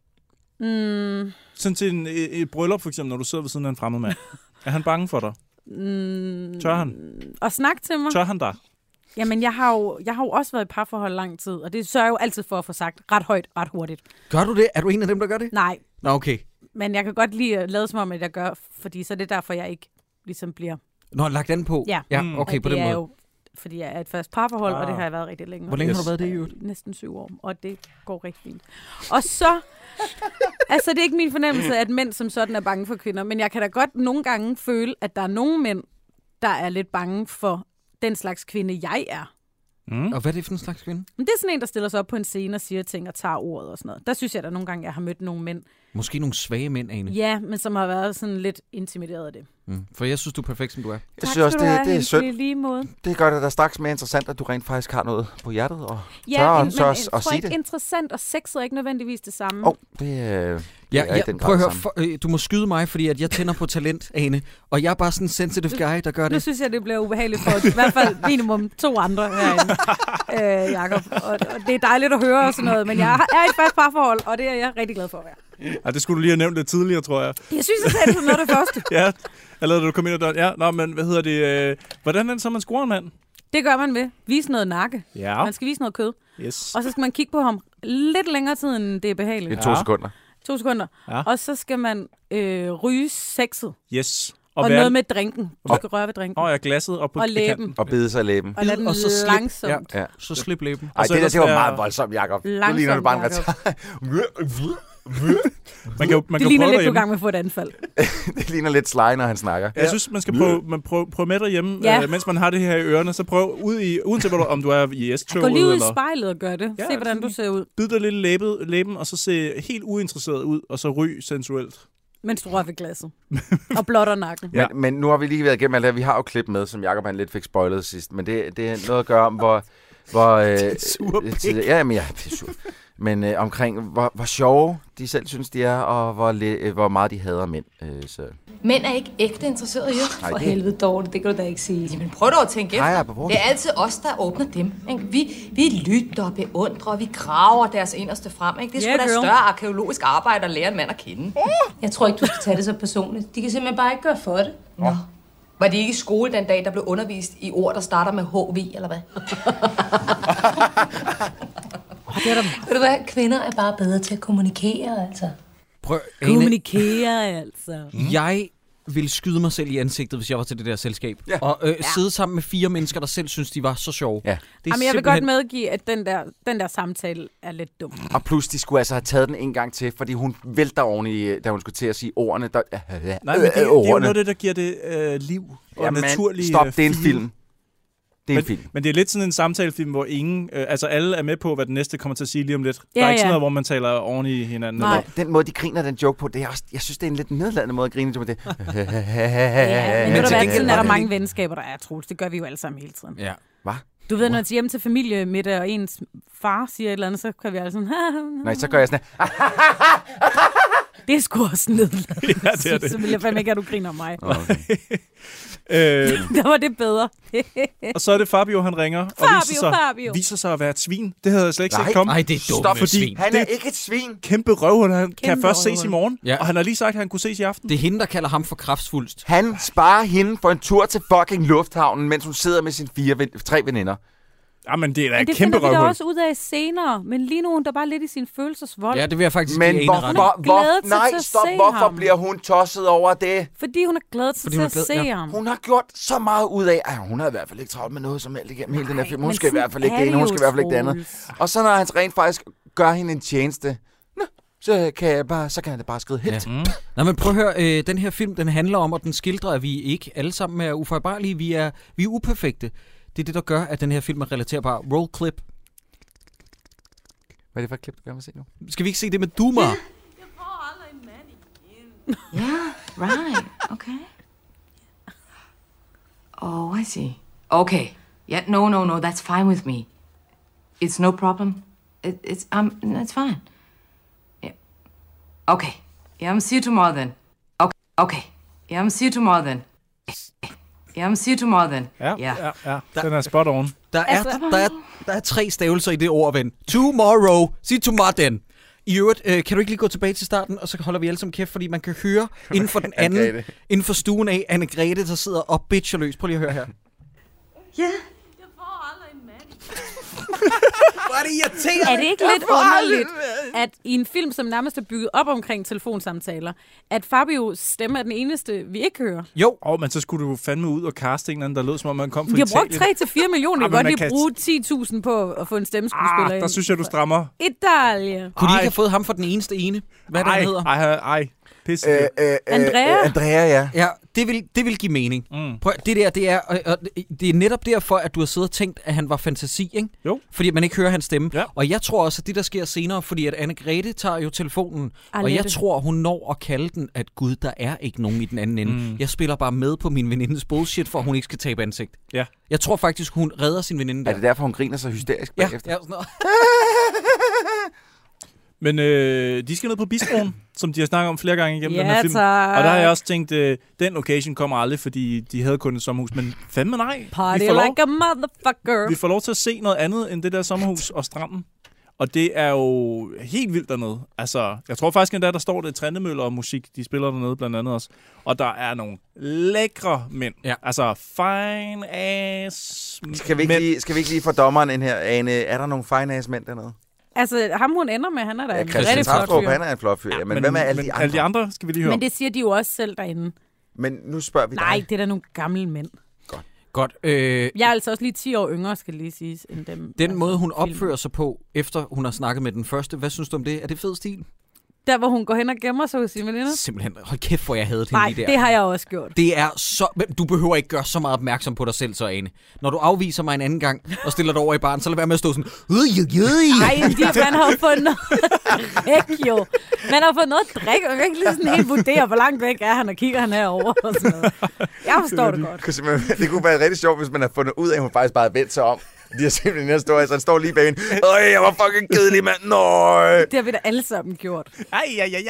Sådan til et bryllup, for eksempel, når du sidder ved siden af en fremmed mand. Er han bange for dig? Tør han? Og snak til mig? Tør han dig? Jamen, jeg har jo også været i parforhold lang tid, og det sørger jeg jo altid for at få sagt ret højt, ret hurtigt. Gør du det? Er du en af dem, der gør det? Nej. Nå, okay. Men jeg kan godt lide at lade som om, at jeg gør, fordi så er det derfor, jeg ikke ligesom bliver... Nå, lagt den på? Ja, okay, på den måde. Jo, fordi jeg er et fast parforhold, og det har jeg været rigtig længe. Hvor længe har du været det i øvrigt? Næsten 7 år, og det går rigtig fint. Og så... Altså, det er ikke min fornemmelse, at mænd som sådan er bange for kvinder, men jeg kan da godt nogle gange føle, at der er nogle mænd, der er lidt bange for den slags kvinde, jeg er. Og hvad er det for en slags kvinde? Men det er sådan en, der stiller sig op på en scene og siger ting og tager ordet og sådan noget. Der synes jeg, at nogle gange, jeg har mødt nogle mænd. Måske nogle svage mænd, Ane. Ja, men som har været sådan lidt intimideret af det. For jeg synes, du er perfekt, som du er. Jeg synes også, det er synd. Lige måde. Det gør det da straks mere interessant, at du rent faktisk har noget på hjertet og ja, tør men at jeg sige ikke det. interessant, og sexet er ikke nødvendigvis det samme. Prøv at høre, du må skyde mig, fordi at jeg tænder på talent, Ane. Og jeg er bare sådan en sensitive guy, der gør det. Nu synes jeg, det bliver ubehageligt for i hvert fald minimum 2 andre herinde, Jakob. Og det er dejligt at høre og sådan noget, men jeg er i et fast parforhold, og det er jeg rigtig glad for at være. Ja, det skulle du lige have nævnt lidt tidligere, tror jeg. Jeg synes, jeg sagde det som noget af det første. Ja, allerede da du kom ind ad døren. Ja, nå, men hvad hedder det? Hvordan er det så, man scorer en mand? Det gør man ved. Vise noget nakke. Ja. Man skal vise noget kød. Yes. Og så skal man kigge på ham lidt længere tid, end det er behageligt. I 2 sekunder. 2 sekunder. Ja. Og så skal man ryge sexet. Yes. Og noget med drinken. Du skal røre ved drinken. Jeg glasset op på og læben. Og bide sig af læben. Og lad den langsomt. Ja. Så slip læben. Ej, det var meget voldsomt, Jakob. Du ligner du bare det ligner lidt, du er gang med at få et anfald. Det ligner lidt Sly, når han snakker. Jeg synes, man skal prøve med derhjemme, mens man har det her i ørerne. Så prøv ud i, uanset om du er i S-toget. Gå lige ud i spejlet og gør det. Ja, se, hvordan du ser ud. Bid dig lidt læben, og så se helt uinteresseret ud, og så ryg sensuelt. Mens du rører ved glasset. Og blotter nakken. Ja. Men nu har vi lige været igennem alt det her. Vi har jo klip med, som Jacob han lidt fik spoilet sidst. Men det er noget at gøre om, hvor ja, men jeg er sur. Men omkring, hvor sjove de selv synes, de er, og hvor meget de hader mænd. Så. Mænd er ikke ægte interesserede, jo. For helvede dårligt, det kan du da ikke sige. Jamen prøv dog at tænke efter. Det er altid os, der åbner dem. Ikke? Vi lytter og beundrer, og vi graver deres inderste frem. Ikke? Det er sgu da større arkæologisk arbejde at lære en mand at kende. Jeg tror ikke, du skal tage det så personligt. De kan simpelthen bare ikke gøre for det. Nå. Var det ikke i skole den dag, der blev undervist i ord, der starter med HV, eller hvad? Ved du hvad? Kvinder er bare bedre til at kommunikere, altså. Kommunikere, altså. Jeg ville skyde mig selv i ansigtet, hvis jeg var til det der selskab. Ja. Og sidde sammen med 4 mennesker, der selv synes, de var så sjove. Ja. Jamen, jeg vil godt medgive, at den der samtale er lidt dum. Og plus, de skulle altså have taget den en gang til, fordi hun vælter oveni, da hun skulle til at sige ordene. Nej, men det er jo noget af det, der giver det liv og naturlig stop, det er en film. Men det er lidt sådan en samtalefilm, hvor ingen, altså alle er med på, hvad den næste kommer til at sige lige om lidt. Der er ikke sådan noget, hvor man taler oven i hinanden. Nej. Den måde, de griner den joke på, det er også, jeg synes, det er en lidt nedladende måde at grine på det. Men sådan er der mange venskaber, der er, Troels. Det gør vi jo alle sammen hele tiden. Ja. Hvad? Du ved, når man tager hjem til familiemiddag, og ens far siger et eller andet, så kan vi alle sådan... Nej, så gør jeg sådan Det er sgu også nedladende. Ja, det er det. Så vil jeg fandme ikke, at du griner mig. Okay. Der var det bedre. Og så er det Fabio, han ringer. Fabio. Viser sig at være et svin. Det havde jeg slet ikke set komme. Nej, det er dumt. Stop, Fordi svin. Han er ikke et svin. Kæmpe røvhul, han kan Kæmpe først ses røvhul. i morgen. Ja. Og han har lige sagt, at han kunne ses i aften. det er hende, der kalder ham for kraftsvulst. Han sparer hende for en tur til fucking lufthavnen, mens hun sidder med sine 3 veninder. Jamen, det er da Men et det kæmpe finder vi da røvhul. også ud af senere. Men lige nu er hun der bare lidt i sin følelsesvold. Ja, det vil jeg faktisk Men give ene ret i. glædet sig til at se hvorfor ham. bliver hun tosset over det? Fordi hun er glad til at se ham. Hun har gjort så meget ud af, at hun har i hvert fald ikke travlt med noget som alt igennem hele den her film. Hun men skal i hvert fald ikke det ene, hun skal i hvert fald ikke det andet. Og så når han rent faktisk gør hende en tjeneste, så kan han da bare skride helt. Ja. Nå, men prøv at høre, den her film, den handler om, og den skildrer, at vi ikke alle sammen er ufejlbarlige. Vi er uperfekte. Det er det, der gør, at den her film er relaterbar. Roll clip. Hvad er det for et klip, du gerne vil se nu? Skal vi ikke se det med Duma? Yeah, right. Okay. Oh, I see. Okay. Yeah, no. That's fine with me. It's no problem. It's fine. Yeah. Okay. Yeah, I'm see you tomorrow then. Okay. Yeah, I'm see you tomorrow then. Yeah, I'm see you tomorrow then. Ja. Den er spot on. Der er 3 stavelser i det ord, ven. Tomorrow. Sig tomorrow then. I øvrigt, kan du ikke lige gå tilbage til starten, og så holder vi alle sammen kæft, fordi man kan høre inden for den anden, inden for stuen af, Anne-Grethe, der sidder og bitcher løs. Prøv lige at høre her. Ja. Hvor er det irriterende. Er det ikke lidt underligt, at i en film, som nærmest er bygget op omkring telefonsamtaler, at Fabios stemme er den eneste, vi ikke hører? Jo. Men så skulle du fandme ud og kaste en eller anden, der lød som om man kom fra De har Italien. brugt 3-4 millioner. Jeg kan godt lige bruge 10.000 på at få en stemmeskuespiller ind. Der synes jeg, du strammer. Italia. Kunne de ikke have fået ham for den eneste ene? Hvad der hedder? Ej. Pisse. Andrea, ja. Ja, det vil give mening. Prøv, det er netop derfor, at du har siddet og tænkt, at han var fantasi, ikke? Jo. Fordi man ikke hører hans stemme. Ja. Og jeg tror også, at det der sker senere, fordi at Anne-Grethe tager jo telefonen, og jeg tror, hun når at kalde den, at gud, der er ikke nogen i den anden ende. Jeg spiller bare med på min venindes bullshit, for hun ikke skal tabe ansigt. Ja. Jeg tror faktisk, hun redder sin veninde der. Er det derfor, hun griner så hysterisk bagefter? Ja, sådan noget. Men de skal ned på bistroen, som de har snakket om flere gange igennem den her film. Tak. Og der har jeg også tænkt, den location kommer aldrig, fordi de havde kun et sommerhus. Men fandme nej. Party like a motherfucker. Vi får lov til at se noget andet end det der sommerhus og stranden. Og det er jo helt vildt dernede. Altså, jeg tror faktisk endda, der står det Trendemøller og musik. De spiller dernede blandt andet også. Og der er nogle lækre mænd. Ja. Altså, fine ass Skal vi ikke lige få dommeren ind her, Ane? Er der nogle fine ass mænd dernede? Altså, ham hun ender med, han er da en Christian rigtig flot Tafstrup, fyr. han er en flot fyr. Ja, men hvem er alle de andre? Alle de andre skal vi lige høre. Men det siger de jo også selv derinde. Men nu spørger vi dig. Nej, det er da nogle gamle mænd. Godt. Jeg er altså også lige 10 år yngre, skal lige siges, end dem. Den måde, hun opfører sig på, efter hun har snakket med den første, hvad synes du om det? Er det fed stil? Der, hvor hun går hen og gemmer sig hos sine veninder? Simpelthen, hold kæft, hvor jeg havde det Nej, lige der. det har jeg også gjort. Det er så... Du behøver ikke gøre så meget opmærksom på dig selv, så Ane. Når du afviser mig en anden gang og stiller dig over i baren, så lad være med at stå sådan... Nej, man har jo fået noget drik, jo. Man har fået noget drik, og man kan ikke lige sådan helt vurdere, hvor langt væk er han, og kigger han herover og sådan noget. Jeg forstår det godt. Det kunne være rigtig sjovt, hvis man har fundet ud af, at hun faktisk bare havde vendt sig om. De har simpelthen en historie, så han står lige bag hende. Jeg var fucking kedelig, mand. Nøj. Det har vi da alle sammen gjort. Ej.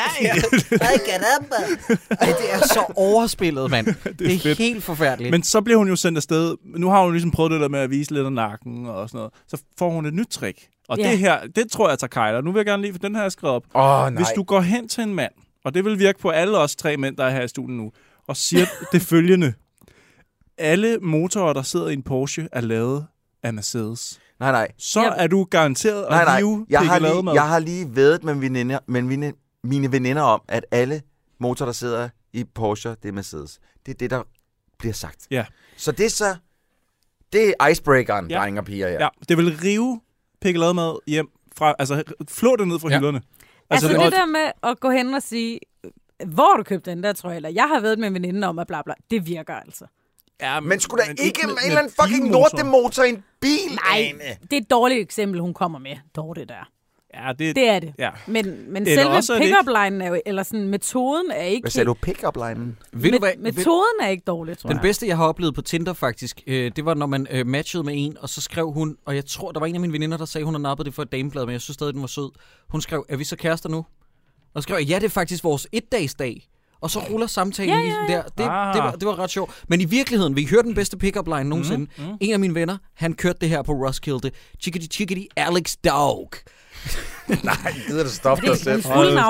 Det er så overspillet, mand. Det er helt forfærdeligt. Men så bliver hun jo sendt afsted. Nu har hun ligesom prøvet det der med at vise lidt af nakken og sådan noget. Så får hun et nyt trick. Og det her, det tror jeg tager Kejler. Nu vil jeg gerne lige, for den her er skrevet op. Hvis du går hen til en mand, og det vil virke på alle os 3 mænd, der er her i studiet nu, og siger det følgende. Alle motorer, der sidder i en Porsche, er lavet af Mercedes. Nej. Så er du garanteret at rive pikkelademad. Jeg har lige væddet med mine veninder om, at alle motorer, der sidder i Porsche, det er Mercedes. Det er det, der bliver sagt. Ja. Så det er icebreakeren, drenge og piger. Ja, det vil rive pikkelademad hjem fra, altså flå det ned fra hylderne. Altså det der med at gå hen og sige, hvor du købte den der trøje, eller jeg har været med en veninde om at bla bla, det virker altså. Ja, men skulle der ikke med en eller anden fucking lortemotor i en bil? Nej, det er et dårligt eksempel, hun kommer med. Dårligt der. Ja, det er det. Ja. Men selve pick-up-linen er jo, eller sådan, metoden er ikke... Hvad sagde du, pick-up-linen? Metoden er ikke dårlig, tror jeg. Den bedste, jeg har oplevet på Tinder faktisk, det var, når man matchede med en, og så skrev hun, og jeg tror, der var en af mine veninder, der sagde, hun har nappet det for et dameblad, men jeg synes stadig, den var sød. Hun skrev, er vi så kærester nu? Og skrev, ja, det er faktisk vores 1-dagsdag. og så ruller samtalen der. Det var ret sjovt. Men i virkeligheden, vi hørte den bedste pick-up line nogensinde. En af mine venner, han kørte det her på Roskilde. Chickity chickity Alex Dog. Nej, gider du stoppe dig selv?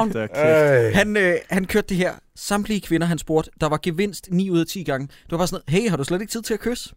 Han kørte det her. Samtlige kvinder, han spurgte, der var gevinst 9 ud af 10 gange. Det var bare sådan, hey, har du slet ikke tid til at kysse?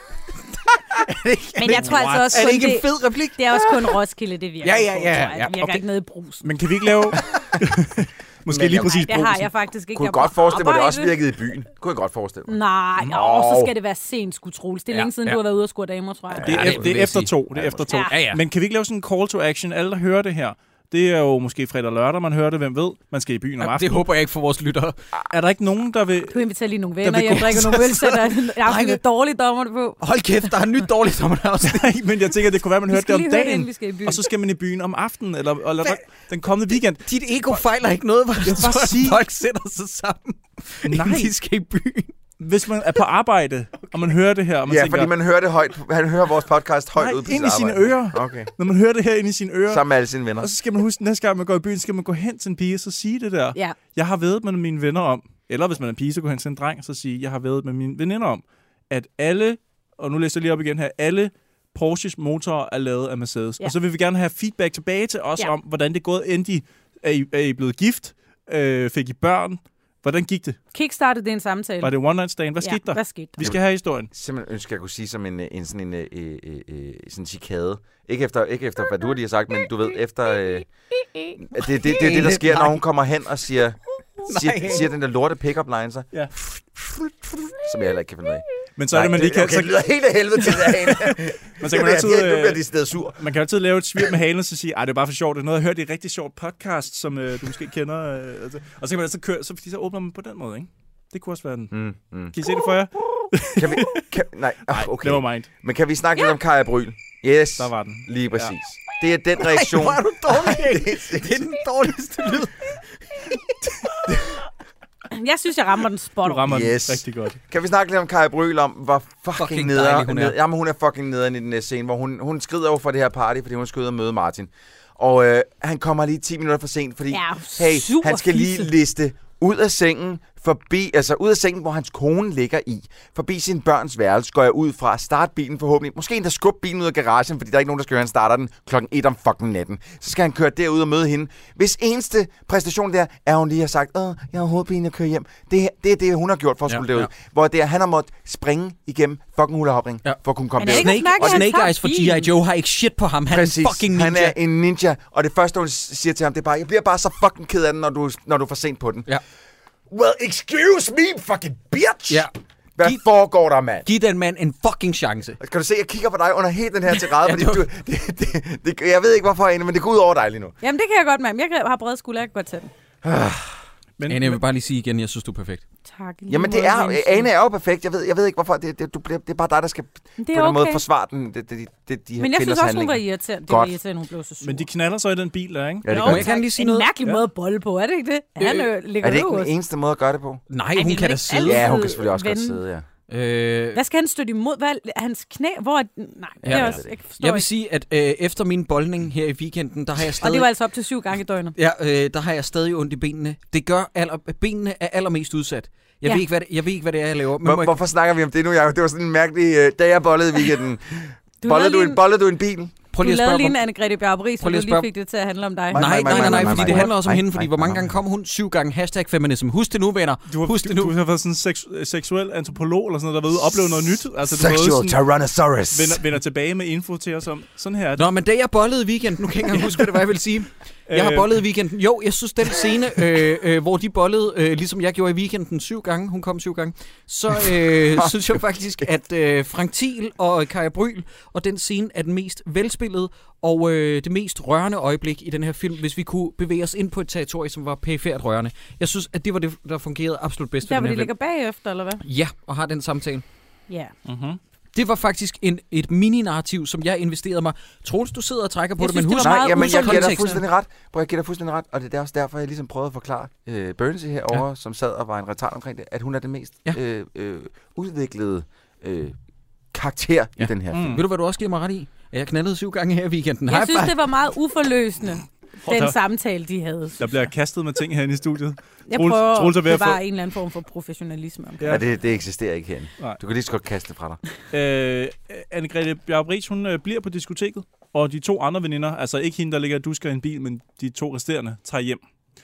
Men jeg tror altså også er det ikke en fed replik? Det er også kun Roskilde, det virker. Ja. Det virker ikke noget i brus. Men kan vi ikke lave... Måske lige præcis det har jeg faktisk ikke. Kunne jeg godt forestille mig, det også virkede i byen? Kunne jeg godt forestille mig. Nej, så skal det være sent, sgu Troels. Det er længe siden, du har været ude og score damer, tror jeg. Det er efter 2. Det er efter 2. Ja. Men kan vi ikke lave sådan en call to action? Alle, der hører det her, det er jo måske fredag og lørdag, man hører det. Hvem ved? Man skal i byen om aftenen. Det håber jeg ikke for vores lyttere. Er der ikke nogen, der vil... Du inviterer lige nogle venner, jeg drikker nogle øl, sætter aften et dårligt dommerne på. Hold kæft, der er en ny dårligt dommerne også. Nej, men jeg tænker, det kunne være, man hørte det om dagen. Vi skal i byen. Og så skal man i byen om aftenen, eller den kommende weekend. Dit ego fejler ikke noget, hvor jeg bare sige... folk sætter sig sammen, inden de skal i byen. Hvis man er på arbejde, og man hører det her, og man tænker... fordi man hører det højt. Han hører vores podcast højt ud på sit arbejde. Ind i sine ører. Okay. Når man hører det her ind i sine ører. Sammen med alle sine venner. Og så skal man huske, næste gang man går i byen, skal man gå hen til en pige, og så sige det der. Ja. Jeg har væddet med mine venner om, eller hvis man er en pige, så går hen til en dreng, så sige, jeg har væddet med mine veninder om, at alle, og nu læser jeg lige op igen her, alle Porsches motorer er lavet af Mercedes. Ja. Og så vil vi gerne have feedback tilbage til os om, hvordan det er gået. Endelig er I blevet gift? Fik I børn? Hvordan gik det? Kickstartede det en samtale. Var det one night stand? Hvad skete der? Hvad skete der? Vi skal have historien. Simpelthen ønsker jeg kunne sige som en sådan chikade. Ikke efter hvad du lige har sagt, men du ved, efter... det er det, der sker, når hun kommer hen og siger den der lorte pick-up line, så... Ja. Som jeg heller ikke kan finde ud af. Men så er det, man lige kan... Okay, det lyder helt af helvede til derinde. Men så kan man altid... Nu bliver de stedet sur. Man kan altid lave et svir med halen og så sige, det er bare for sjovt. Det er noget, jeg har hørt i et rigtig sjovt podcast, som du måske kender. Og så kan man altså køre, så åbner man på den måde, ikke? Det kunne også være den. Kan I se det for jer? Nej, okay. Never mind. Men kan vi snakke lidt om Kaja Bryl? Yes. Der var den. Lige præcis. Ja. Det er den reaktion. Nej, hvor er du dårlig. Det er den dårligste lyd. Jeg synes, jeg rammer den spot. Du rammer den rigtig godt. Kan vi snakke lidt om Kaja Bryl, om hvor fucking nederen hun er? Jamen, hun er fucking nederen i den næste scene, hvor hun skrider over for det her party, fordi hun skal ud og møde Martin. Og han kommer lige 10 minutter for sent, fordi han skal lige liste ud af sengen, ud af sengen, hvor hans kone ligger i, forbi sin børns værelse, går jeg ud fra at starte bilen forhåbentlig. Måske endda skubbe bilen ud af garagen, fordi der er ikke nogen, der skal høre, han starter den 1 om fucking natten. Så skal han køre derud og møde hende. Hvis eneste præstation der er, hun lige har sagt, jeg har hovedpine at køre hjem. Det er det, hun har gjort for at skulle derud. Hvor han har måttet springe igennem fucking hulahopring for at kunne komme derud. Og Snake Eyes for G.I. Joe har ikke shit på ham. Han er en fucking ninja. Han er en ninja. Og det første, hun siger til ham, det er bare, jeg bliver bare så fucking ked af den, når du er for sent på den. Ja. Well, excuse me, fucking bitch! Ja. Hvad foregår der, mand? Giv den mand en fucking chance. Kan du se, jeg kigger på dig under hele den her tirade, fordi jeg ved ikke, hvorfor egentlig, men det går ud over dig lige nu. Jamen, det kan jeg godt, mand. Jeg har brede skuldre, jeg kan godt tage den. Men Ane, jeg vil bare lige sige igen, jeg synes, du er perfekt. Tak. Jamen, Ane er jo perfekt. Jeg ved ikke, hvorfor. Det er bare dig, der skal på den måde forsvare den. Men jeg synes også, hun var irriterende. Det var irriterende, hun blev så sur. Men de knaller så i den bil der, ikke? Ja, det jeg kan lige sige noget. En mærkelig måde at bolle på, er det ikke det? Er det ikke den eneste måde at gøre det på? Nej, hun kan da sidde. Ja, hun kan selvfølgelig også godt sidde, ja. Hvad skal han støtte imod? Hvad er hans knæ? Hvor? Nej, det er også, jeg vil sige, at efter min boldning her i weekenden, der har jeg stadig... Og det var altså op til 7 gange i døgnet. Ja, der har jeg stadig ondt i benene. Det gør benene er allermest udsat. Jeg ved ikke, hvad det er, jeg laver. Men hvorfor snakker vi om det nu, Jacob? Det var sådan en mærkelig... Da jeg bollede i weekenden. Bollede du en bil? Du lavede lige en Anne-Grethe Bjarup, så du lige fik det til at handle om dig. Nej, fordi det handler også om hende, fordi hvor mange gange kommer hun 7 gange #feminism. Husk det nu, venner. Du har været sådan en seksuel antropolog, eller sådan noget, der ved at opleve noget nyt. Altså, Sexual Tyrannosaurus. Vender tilbage med info til os om, sådan her. Nå, men da jeg bollede i weekenden, nu kan jeg ikke huske, hvad det var, jeg vil sige. Jeg har bollet i weekenden. Jo, jeg synes, den scene, hvor de bollede, ligesom jeg gjorde i weekenden 7 gange, hun kom 7 gange, så synes jeg faktisk, at Frank Thiel og Kaja Bryl og den scene er den mest velspillede og det mest rørende øjeblik i den her film, hvis vi kunne bevæge os ind på et territorie, som var perifært rørende. Jeg synes, at det var det, der fungerede absolut bedst. Der, hvor de ligger bagefter, eller hvad? Ja, og har den samtale. Ja. Det var faktisk et mini-narrativ, som jeg investerede mig. Troels, du sidder og trækker på det, men husk... Nej, jamen, jeg giver dig fuldstændig ret. Jeg giver dig fuldstændig ret, og det er også derfor, jeg ligesom prøvede at forklare Bernsey herovre, som sad og var en retard omkring det, at hun er det mest udviklede karakter i den her film. Ved du, hvad du også giver mig ret i? Jeg knaldede 7 gange her i weekenden. Jeg synes, det var meget uforløsende. den samtale, de havde. Der bliver kastet med ting herinde i studiet. Jeg prøver at bevare en eller anden form for professionalisme. Ja, det eksisterer ikke herinde. Nej. Du kan lige så godt kaste det fra dig. Anne-Grethe Bjarup Riis, hun bliver på diskoteket, og de 2 andre veninder, altså ikke hende, der ligger og dusker i en bil, men de 2 resterende, tager hjem.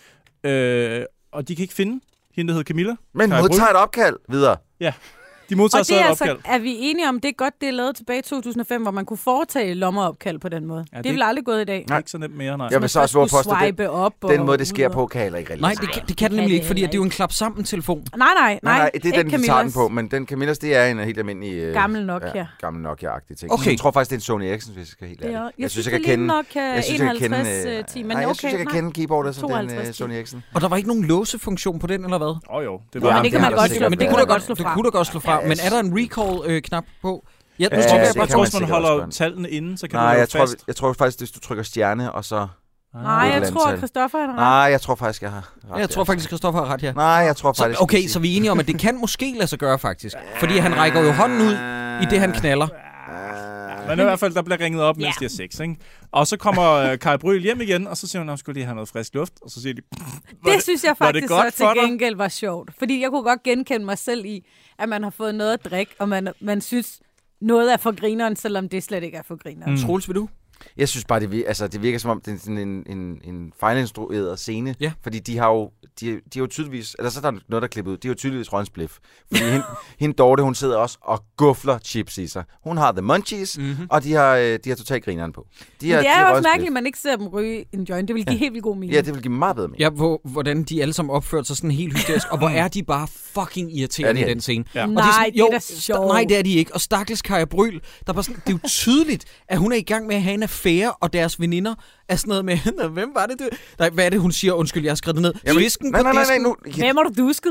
Og de kan ikke finde hende, der hedder Camilla. Men modtager et opkald videre. Ja. De modtager så et opkald. Er vi enige om, det er godt, det er lavet tilbage i 2005, hvor man kunne foretage lommeopkald på den måde? Ja, det er vel aldrig gået i dag. Nej, ikke så nemt mere, nej. Jeg vil så også våge på, den måde, det sker på, kan heller ikke rigtig. Nej, det kan det nemlig ikke, fordi det er jo en klap-sammen-telefon. Nej, det er den, vi tager den på, men den Camillas, det er en helt almindelig... gammel Nokia. Ja, gammel Nokia-agtig ting. Okay. Jeg tror faktisk, det er en Sony Ericsson, hvis jeg skal helt ærligt. Jeg synes, jeg kan Nokia 5110, men jeg synes, jeg kan kende keyboardet som den Sony Ericsson. Og der var ikke nogen låsefunktion på den, eller hvad? Jo. Det kan man godt slå. Men det kunne da godt slå fra. Men er der en recall-knap på? Jeg tror, hvis man holder tallene inde, så kan det være fast. Jeg tror faktisk, hvis du trykker stjerne, og så... Nej, jeg tror, at Christoffer har ret. Nej, jeg tror faktisk, jeg har ret. Jeg tror faktisk, Christoffer har ret, ja. Nej, jeg tror faktisk... Okay, så vi er enige om, at det kan måske lade sig gøre, faktisk. Fordi han rækker jo hånden ud i det, han knaller. Men i hvert fald, der bliver ringet op, mens de er sex, ikke? Og så kommer Kaj Bryl hjem igen, og så siger hun, at hun skulle lige have noget frisk luft. Og så siger de... Det synes jeg faktisk så til gengæld var sjovt. Fordi jeg kunne godt genkende mig selv i, at man har fået noget at drikke, og man synes, noget er for grineren, selvom det slet ikke er for grineren. Troels, vil du? Jeg synes bare, det virker som om, det er sådan en fejlinstrueret scene. Ja. Fordi de har jo tydeligvis... Eller så er der noget, der er klippet ud. De har jo tydeligvis røget en spliff. Fordi hende Dorte, hun sidder også og gufler chips i sig. Hun har the munchies, og de har totalt grineren på. Det er jo også mærkeligt, at man ikke ser dem ryge en joint. Det vil give helt vildt god mening. Ja, det vil give meget bedre mening. Ja, hvordan de alle sammen opførte sig sådan helt hysterisk, og hvor er de bare fucking irriterende i den scene. Ja. Nej, det er da sjovt. Nej, det er de ikke. Og stakkels Kaj Bryl, der bare sådan, det er jo tydeligt, at hun er i gang med at have en affære, og deres veninder er sådan noget med, hvem var det? Nej, hvad er det, hun siger? Undskyld, jeg har skrevet det ned. Nej, nu. Hvem har du dusket?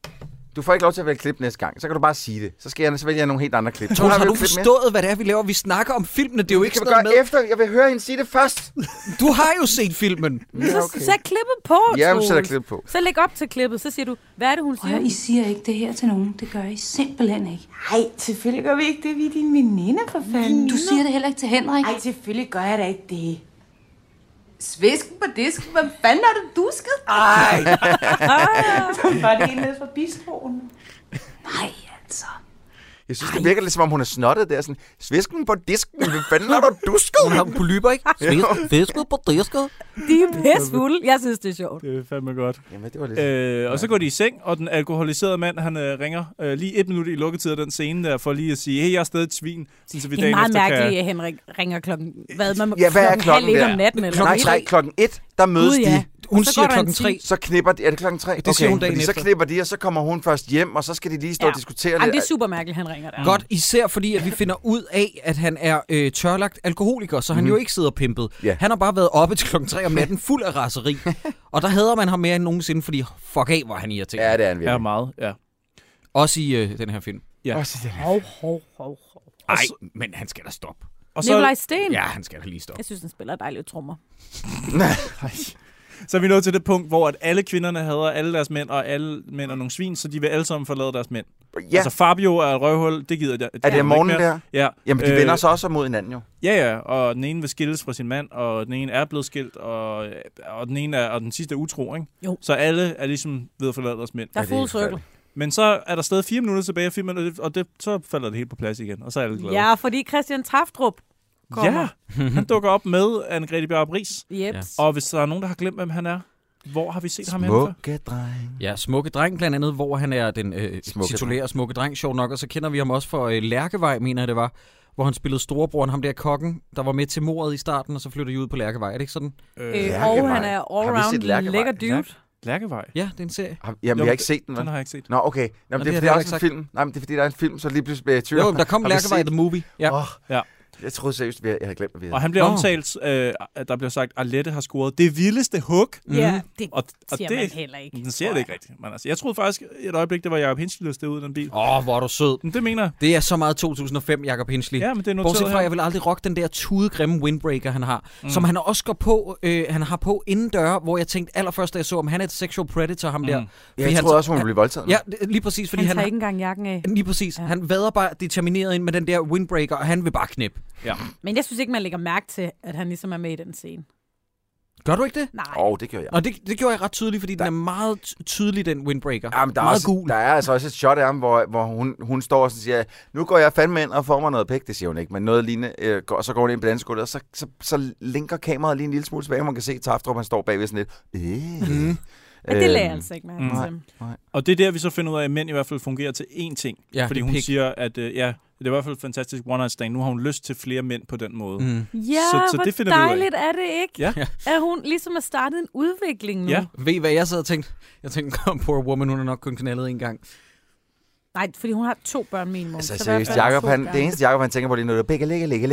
Du får ikke lov til at vælge klip næste gang. Så kan du bare sige det. Så vælger jeg nogle helt andre klip. Troels, har du forstået, hvad det er, vi laver? Vi snakker om filmene. Det er jo ikke sådan noget med. Efter. Jeg vil høre hende sige det først. Du har jo set filmen. Ja, okay. Så klippet på, Ja, så sætter klippet på. Så læg op til klippet. Så siger du, hvad er det, hun siger? I siger ikke det her til nogen. Det gør I simpelthen ikke. Nej, selvfølgelig gør vi ikke det. Vi er dine veninder, for fanden. Du siger det heller ikke til Henrik. Nej, selvfølgelig gør jeg da ikke det. Svisken på disken. Hvad fanden har du dusket? Ej. Så var det en nede fra bistroen. Nej, altså. Jeg synes, det virker lidt som om, hun er snottet der. Sådan, svisken på disken. Hvad fanden har du dusket? Hun har polyper, ikke? Svisken på disken. De er pissfulde. Jeg synes, det er sjovt. Det er fandme godt. Jamen, det var lidt... Og så går de i seng, og den alkoholiserede mand, han ringer lige 1 minut i lukketid af den scene der, for lige at sige, hey, jeg er stadig et svin. Så vi det er meget mærkeligt, at Henrik ringer klokken... Hvad er klokken der? Om natten, eller Nej, klokken 1, der mødes de. Hun siger klokken 3. Så knipper de. Er det klokken 3? Det siger hun dagen efter. Så knipper de, og så kommer hun først hjem, og så skal de lige stå og diskutere lidt. Det er super mærkeligt, han ringer der. Godt, især fordi, at vi finder ud af, at han er tørlagt alkoholiker, så han jo ikke sidder pimpet. Yeah. Han har bare været oppe til klokken 3 om natten, fuld af raseri. Og der hader man ham mere end nogensinde, fordi fuck af, hvor han irriterende. Ja, det er han virkelig. Ja, meget, ja. Også i den her film. Ja. Også i den her film. Ej, men han skal da stoppe. Nikolaj Sten? Ja, han skal da lige stoppe. Jeg synes, han spiller dejligt trommer. Så er vi nået til det punkt, hvor at alle kvinderne hader alle deres mænd, og alle mænd er nogle svin, så de vil alle sammen forlade deres mænd. Ja. Altså Fabio er et røvhul, det gider jeg. Er det om morgenen der? Ja. Jamen, de vender sig også mod hinanden jo. Ja, og den ene vil skilles fra sin mand, og den ene er blevet skilt, og den ene er, og den sidste er utro, ikke? Jo. Så alle er ligesom ved at forlade deres mænd. Der er fuld cirkel. Men så er der stadig 4 minutter tilbage af filmen, og så falder det helt på plads igen, og så er alle glade. Ja, fordi Christian Taftrup kommer. Ja, han dukker op med Anne-Grethe Bjarup Riis. Yep. Og hvis der er nogen, der har glemt, hvem han er, hvor har vi set ham henne? Smukke dreng. Ja, Smukke dreng blandt andet, hvor han er den titulære Smukke dreng, sjov nok. Og så kender vi ham også for Lærkevej, mener jeg det var, hvor han spillede storebroren, ham der kokken, der var med til mordet i starten, og så flytter de ud på Lærkevej. Er det ikke sådan? Og han er all-around lækker dude. Lærkevej? Ja, det er en serie. Jamen, jeg har ikke set den. Den har jeg ikke set. Nå, okay. Jamen, det er fordi, der er også en film. Nej, men det er fordi, der er en film, så lige pludselig bliver jeg i tvivl. Jo, der kom Lærkevej The Movie. Ja. Ja. Jeg troede seriøst, jeg havde glemt, hvad vi havde. Og han bliver omtalt, at der bliver sagt, at Arlette har scoret det vildeste hook. Ja, det siger man heller ikke. Den siger det ikke rigtigt. Men altså, jeg troede faktisk et øjeblik, det var Jacob Hinchey, der stod ud af den bil. Hvor er du sød. Men det mener jeg. Det er så meget 2005, Jacob Hinchey. Ja, men det er noteret. Bortset fra, jeg vil aldrig rocke den der tudegrimme windbreaker, han har. Som han også går på, han har på indendøre, hvor jeg tænkte allerførst, da jeg så, om han er et sexual predator, ham der. Ja, jeg troede også, hun ville blive voldtaget. Ja, lige præcis. Fordi han tager ikke engang jakken af. Lige præcis. Ja. Han vader bare determineret ind med den der windbreaker, og han vil bare knip. Ja. Men jeg synes ikke, man lægger mærke til, at han ligesom er med i den scene. Gør du ikke det? Nej. Det gjorde jeg. Nå, det gjorde jeg ret tydeligt, fordi den er meget tydelig, den windbreaker. Ja, men meget gul. Der er altså også et shot af ham, hvor hun står og siger, nu går jeg fandme ind og får mig noget pæk. Det siger hun ikke, men noget lignende. Og så går hun ind på dansegulvet, og så linker kameraet lige en lille smule tilbage, og man kan se Tafdrup, han står bagved sådan lidt. Ja, det lader jeg altså ikke mærke til. Og det er der, vi så finder ud af, at mænd i hvert fald fungerer til én ting. Ja, fordi hun siger, at det er i hvert fald fantastisk one night stand. Nu har hun lyst til flere mænd på den måde. Ja, så hvor det finder dejligt er det ikke? Ja. At hun ligesom har startet en udvikling nu. Ja. Ved I, hvad jeg sad og tænkte? Jeg tænkte, poor woman, hun har nok kun knaldet en gang. Nej, fordi hun har 2 børn minimum. Altså seriøst, det eneste Jacob, han tænker på lige nu, det er begge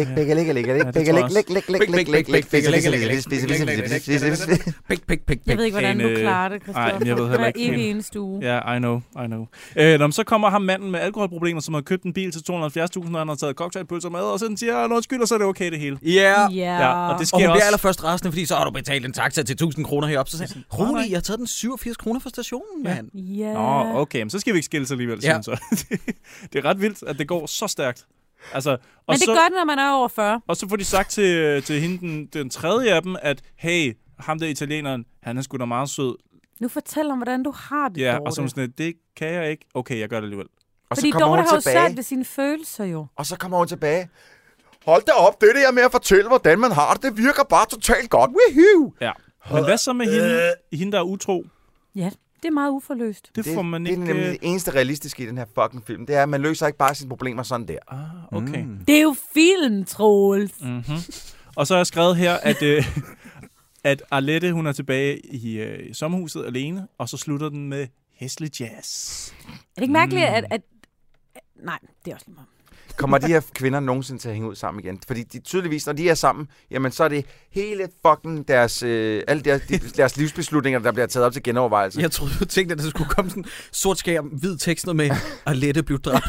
Jeg ved ikke, hvordan du klarer det, Christoffer. Jeg ved heller ikke. Hver evig eneste uge. Ja, I know. Så kommer ham manden med alkoholproblemer, som har købt en bil til 270.000, og han har taget cocktailpølser med, og så den siger, undskyld, og så er det okay det hele. Ja. Og det sker og hun også. bliver allerførst rasende, fordi så har du betalt en taxa til 1.000 kroner heroppe. Så siger han, rolig, jeg har taget den 87 kroner fra stationen, mand. Ja. Nå, okay, men så skal vi ikke skilles alligevel, synes jeg. Det er ret vildt, at det går så stærkt. Altså, men det gør det, når man er over 40. Og så får de sagt til hende, den tredje af dem, at hey, ham der italieneren, han er sgu da meget sød. Nu fortæl om, hvordan du har det, Ja, Dorte. og så sådan, det kan jeg ikke. Okay, jeg gør det alligevel. Og fordi Dorte har jo sat ved sine følelser jo. Og så kommer hun tilbage. Hold da op, det der med at fortælle, hvordan man har det, det virker bare totalt godt. Woohoo! Ja. Men hvad så med hende der er utro? Ja, det er meget uforløst. Det får man ikke... Det er nemlig det eneste realistiske i den her fucking film. Det er, at man løser ikke bare sine problemer sådan der. Okay. Det er jo film, Troels. Og så har jeg skrevet her, at Arlette, hun er tilbage i sommerhuset alene, og så slutter den med hæslig jazz. Er det ikke mærkeligt, at... Nej, det er også lige meget. Kommer de her kvinder nogensinde til at hænge ud sammen igen? Fordi de tydeligvis, når de er sammen, jamen så er det hele fucking alle deres livsbeslutninger, der bliver taget op til genovervejelse. Jeg troede, du tænkte, at der skulle komme sådan en sort skærm, hvid tekst noget med, Arlette blev dræbt.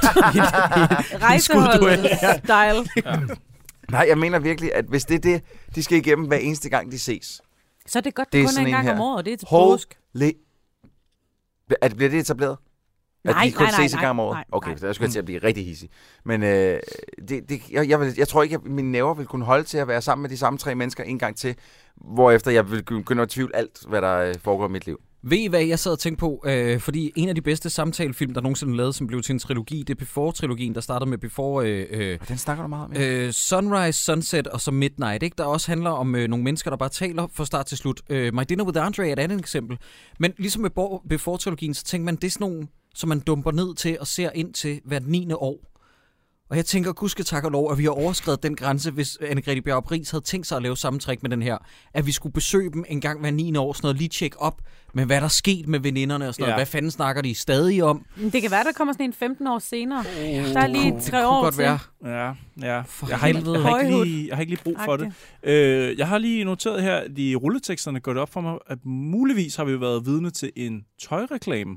Rejseholdet-style. Ja. Nej, jeg mener virkelig, at hvis det er det, de skal igennem hver eneste gang, de ses. Så er det godt, det kun er en gang om året, og det er til påske. Bliver det etableret? Nej, at de kun ses en gang om nej, året? nej, Okay, nej. så jeg skulle til at blive rigtig hissig. Men jeg tror ikke, at mine nerver vil kunne holde til at være sammen med de samme 3 mennesker en gang til, hvorefter jeg vil begynde at tvivle alt, hvad der foregår i mit liv. Ved I, hvad jeg sad og tænkte på? Fordi en af de bedste samtalefilm, der nogensinde er lavet, som blev til en trilogi, det er Before-trilogien, der startede med Before... den snakker du meget om. Sunrise, Sunset og så Midnight, ikke? Der også handler om nogle mennesker, der bare taler fra start til slut. My Dinner with Andre er et andet eksempel. Men ligesom med Before-trilogien, så tænker man, det er sådan nogle, som man dumper ned til og ser ind til hvert 9. år. Og jeg tænker, gudske tak og lov, at vi har overskredet den grænse, hvis Anne-Grethe Bjarup Riis havde tænkt sig at lave samme trick med den her. At vi skulle besøge dem en gang hver 9. år, sådan noget, lige tjekke op med, hvad der er sket med veninderne og sådan noget. Hvad fanden snakker de stadig om? Det kan være, der kommer sådan en 15 år senere. Der er lige 3 år godt til. være. Ja. Jeg har ikke lige brug for det. Jeg har lige noteret her, de rulleteksterne går det op for mig, at muligvis har vi været vidne til en tøjreklame.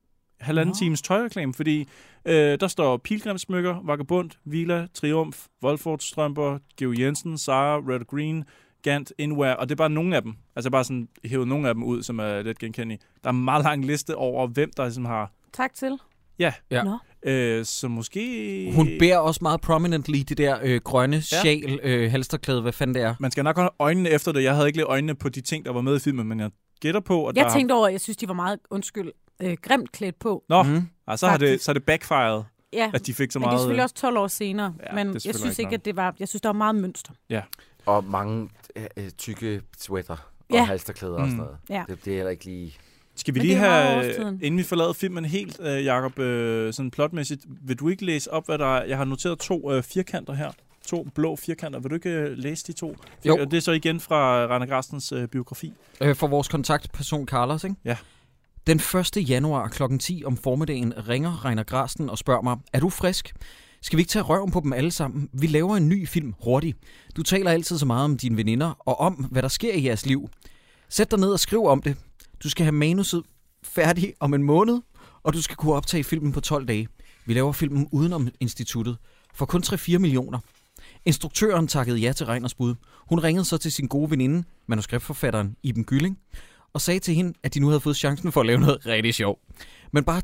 1,5 times tøjreklame, fordi der står Pilgrimsmykker, Vagabond, Villa, Triumf, Wolford Strømper, Georg Jensen, Zara, Red Green, Gant, Inwear, og det er bare nogle af dem. Altså bare sådan hævet nogle af dem ud, som er lidt genkendelige. Der er en meget lang liste over, hvem der ligesom har... Tak til. Ja. Ja. Så måske... Hun bærer også meget prominently det der grønne sjal, halsterklæde, hvad fanden det er. Man skal nok holde øjnene efter det. Jeg havde ikke lige øjnene på de ting, der var med i filmen, men jeg gætter på, at jeg tænkte over, jeg synes, de var meget, grimt klædt på. Nå, så er det backfired, at de fik så meget... men det er selvfølgelig også 12 år senere. Ja, men jeg synes ikke, at det var... Jeg synes, der var meget mønster. Ja. Og mange tykke sweater og halsterklæder og sådan noget. Ja. Det er heller ikke lige... Skal vi lige have, inden vi forlader filmen helt, Jacob, sådan plotmæssigt, vil du ikke læse op, hvad der er? Jeg har noteret 2 firkanter her. 2 blå firkanter. Vil du ikke læse de 2? Jo. Det er så igen fra Rainer Grastens biografi. For vores kontaktperson Carlos, ikke? Ja. Den 1. januar kl. 10 om formiddagen ringer Rainer Grasten og spørger mig, er du frisk? Skal vi ikke tage røven på dem alle sammen? Vi laver en ny film hurtigt. Du taler altid så meget om dine veninder og om, hvad der sker i jeres liv. Sæt dig ned og skriv om det. Du skal have manuset færdig om en måned, og du skal kunne optage filmen på 12 dage. Vi laver filmen udenom instituttet for kun 3-4 millioner. Instruktøren takkede ja til Reiners bud. Hun ringede så til sin gode veninde, manuskriptforfatteren Iben Gylling, og sagde til hende, at de nu havde fået chancen for at lave noget rigtig sjovt. Men med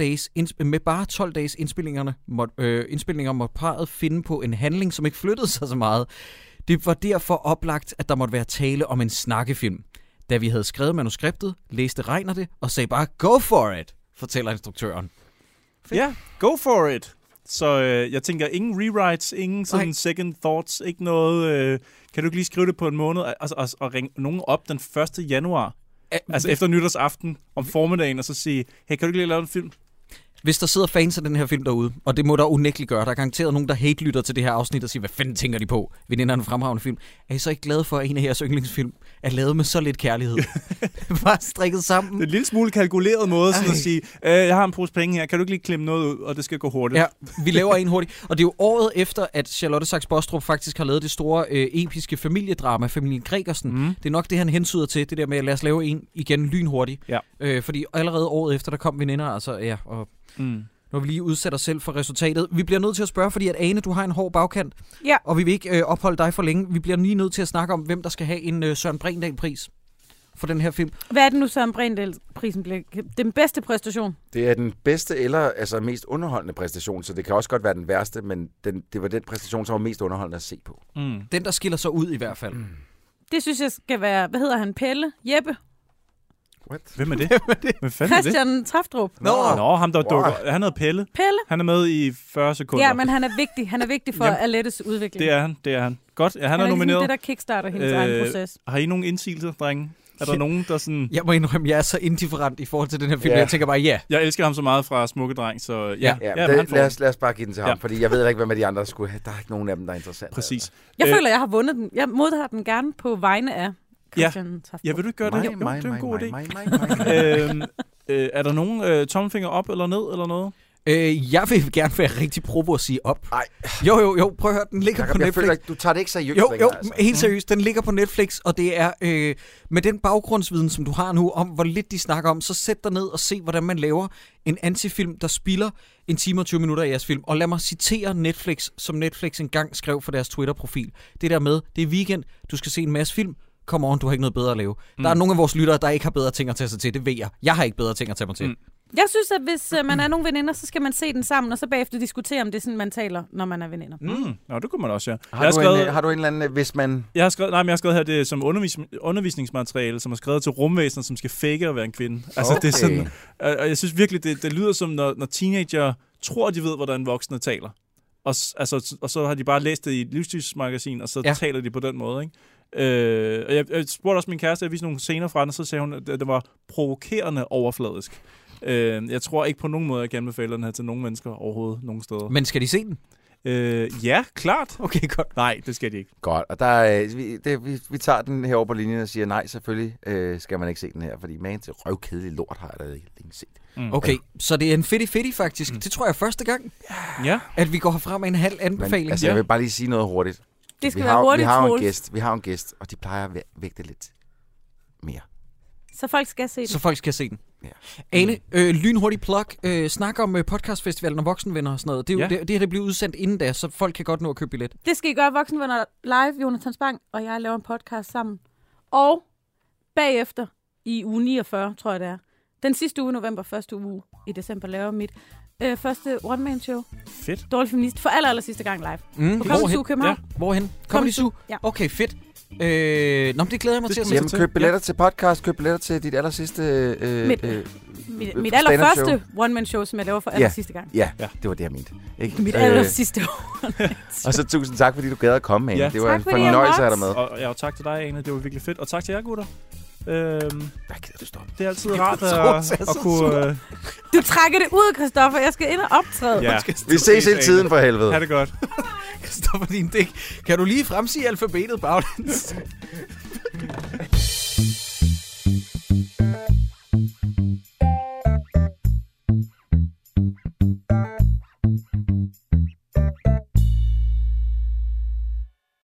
bare 12 dages indspillinger måtte parret finde på en handling, som ikke flyttede sig så meget. Det var derfor oplagt, at der måtte være tale om en snakkefilm. Da vi havde skrevet manuskriptet, læste Reiner det og sagde bare, go for it, fortæller instruktøren. Fedt. Ja, go for it. Så jeg tænker, ingen rewrites, ingen sådan second thoughts, ikke noget. Kan du ikke lige skrive det på en måned og ringe nogen op den 1. januar? Altså efter nytårsaften om formiddagen, og så sige, hey, kan du ikke lige lave en film? Hvis der sidder fans af den her film derude, og det må der unægteligt gøre, der er garanteret nogen, der hate-lytter til det her afsnit og siger, hvad fanden tænker de på? Veninderne en fremragende film. Er I så ikke glade for, at en af jeres yndlingsfilm er lavet med så lidt kærlighed? Bare strikket sammen. Det er en lille smule kalkuleret måde sådan at sige, jeg har en pose penge her, kan du ikke lige klemme noget ud, og det skal gå hurtigt? Ja, vi laver en hurtigt. Og det er jo året efter, at Charlotte Sachs Bostrup faktisk har lavet det store episke familiedrama, Familien Gregersen. Det er nok det, han hensyder til, det der med at lade os lave en igen lynhurtigt. Ja. Fordi allerede året efter, der kom Veninder, altså ja, og... Når vi lige udsætter os selv for resultatet. Vi bliver nødt til at spørge, fordi at Ane, du har en hård bagkant, og vi vil ikke opholde dig for længe. Vi bliver lige nødt til at snakke om, hvem der skal have en Søren Bregendahl-pris for den her film. Hvad er det nu, Søren Bregendahl-prisen bliver? Den bedste præstation? Det er den bedste eller mest underholdende præstation, så det kan også godt være den værste, men det var den præstation, som var mest underholdende at se på. Den, der skiller sig ud i hvert fald. Det synes jeg skal være, hvad hedder han, Pelle? Jeppe? What? Hvem er det? Hvem fanden Christian Traftrup. Nå, ham der dukker. Han hedder Pelle. Han er med i 40 sekunder. Ja, men han er vigtig. Han er vigtig for Alettes udvikling. Det er han. Godt, han er nomineret. Det der kickstarter hendes egen proces. Har I nogen indsigelser, drenge? Er der nogen, der sådan... Jeg må indrømme, jeg er så indifferent i forhold til den her film. Jeg tænker bare, ja. Jeg elsker ham så meget fra Smukke Dreng, så lad os bare give den til ham, fordi jeg ved ikke, hvad med de andre skulle have. Der er ikke nogen af dem, der er interessant. Præcis. Jeg føler, jeg har vundet den. Jeg modtager den gerne på vegne af Christian Traftrup. Ja, vil du ikke gøre det? Jo, det er en god idé. Er der nogen tommelfinger op eller ned eller noget? Jeg vil gerne være rigtig provo at sige op. Nej. Jo, prøv at høre, den ligger på Netflix. Føler, du tager det ikke seriøst. Jo, helt seriøst. Den ligger på Netflix, og det er med den baggrundsviden, som du har nu, om hvor lidt de snakker om, så sæt dig ned og se, hvordan man laver en antifilm, der spilder 1 time og 20 minutter af jeres film. Og lad mig citere Netflix, som Netflix engang skrev for deres Twitter-profil. Det der med, det er weekend, du skal se en masse film. Come on, du har ikke noget bedre at lave. Der er nogle af vores lyttere, der ikke har bedre ting at tage sig til. Det ved jeg. Jeg har ikke bedre ting at tage mig til. Jeg synes, at hvis man er nogle veninder, så skal man se den sammen, og så bagefter diskutere, om det er sådan, man taler, når man er veninder. Nå, det kunne man også, ja. Har du en eller anden, hvis man... Jeg har skrevet her det som undervisningsmateriale, som er skrevet til rumvæsener, som skal fake at være en kvinde. Altså, det er sådan... Og jeg synes virkelig, det lyder som, når teenager tror, de ved, hvordan voksne taler. Og så har de bare læst det i et livsstilsmagasin, og så taler de på den måde, ikke? Og jeg spurgte også min kæreste, jeg viste nogle scener fra den, og så sagde hun, at det var provokerende overfladisk. Jeg tror ikke på nogen måde, jeg kan anbefale den her til nogen mennesker overhovedet, nogen steder. Men skal de se den? Ja, klart. Okay, godt. Nej, det skal de ikke. Godt, og der vi tager den her over på linjen og siger, nej, selvfølgelig skal man ikke se den her, fordi man til røvkedelig lort har jeg da ikke set. Okay, så det er en fedt faktisk. Det tror jeg er første gang, at vi går herfra med en halv anbefaling. Men, altså, jeg vil bare lige sige noget hurtigt. Det skal være hurtigt, Vi har en gæst, og de plejer at vægte lidt mere. Så folk skal se den. Ja. Ane, lynhurtig plug. Snak om podcastfestivalen og Voksenvenner og sådan noget. Det er jo det her, bliver udsendt inden da, så folk kan godt nå at købe billet. Det skal I gøre, Voksenvenner live. Jonathan Spang og jeg laver en podcast sammen. Og bagefter, i uge 49, tror jeg det er, den sidste uge november, første uge i december, laver mit første one-man-show. Fedt. Dårlig Feminist. For aller sidste gang live. På Comedy Zoo København. Ja. Hvorhen? Comedy Zoo? Ja. Okay, fedt. Det glæder jeg mig til at se. Jamen, køb billetter til podcast, køb billetter til dit allersidste... mit allerførste one-man-show, som jeg laver for allersidste gang. Ja, det var det, jeg mente. Ikke? Mit allersidste Og så tusind tak, fordi du gad at komme, Ane. Ja. Det var en fornøjelse at have dig med. Og tak til dig, Ane. Det var virkelig fedt. Og tak til jer, gutter. Hvad gider du stoppe? Det er altid rart at kunne... Du trækker det ud, Christoffer. Jeg skal ind og optræde. Ja. Vi ses hele tiden for helvede. Ha' det godt. Christoffer, din dæk. Kan du lige fremsige alfabetet baglæns?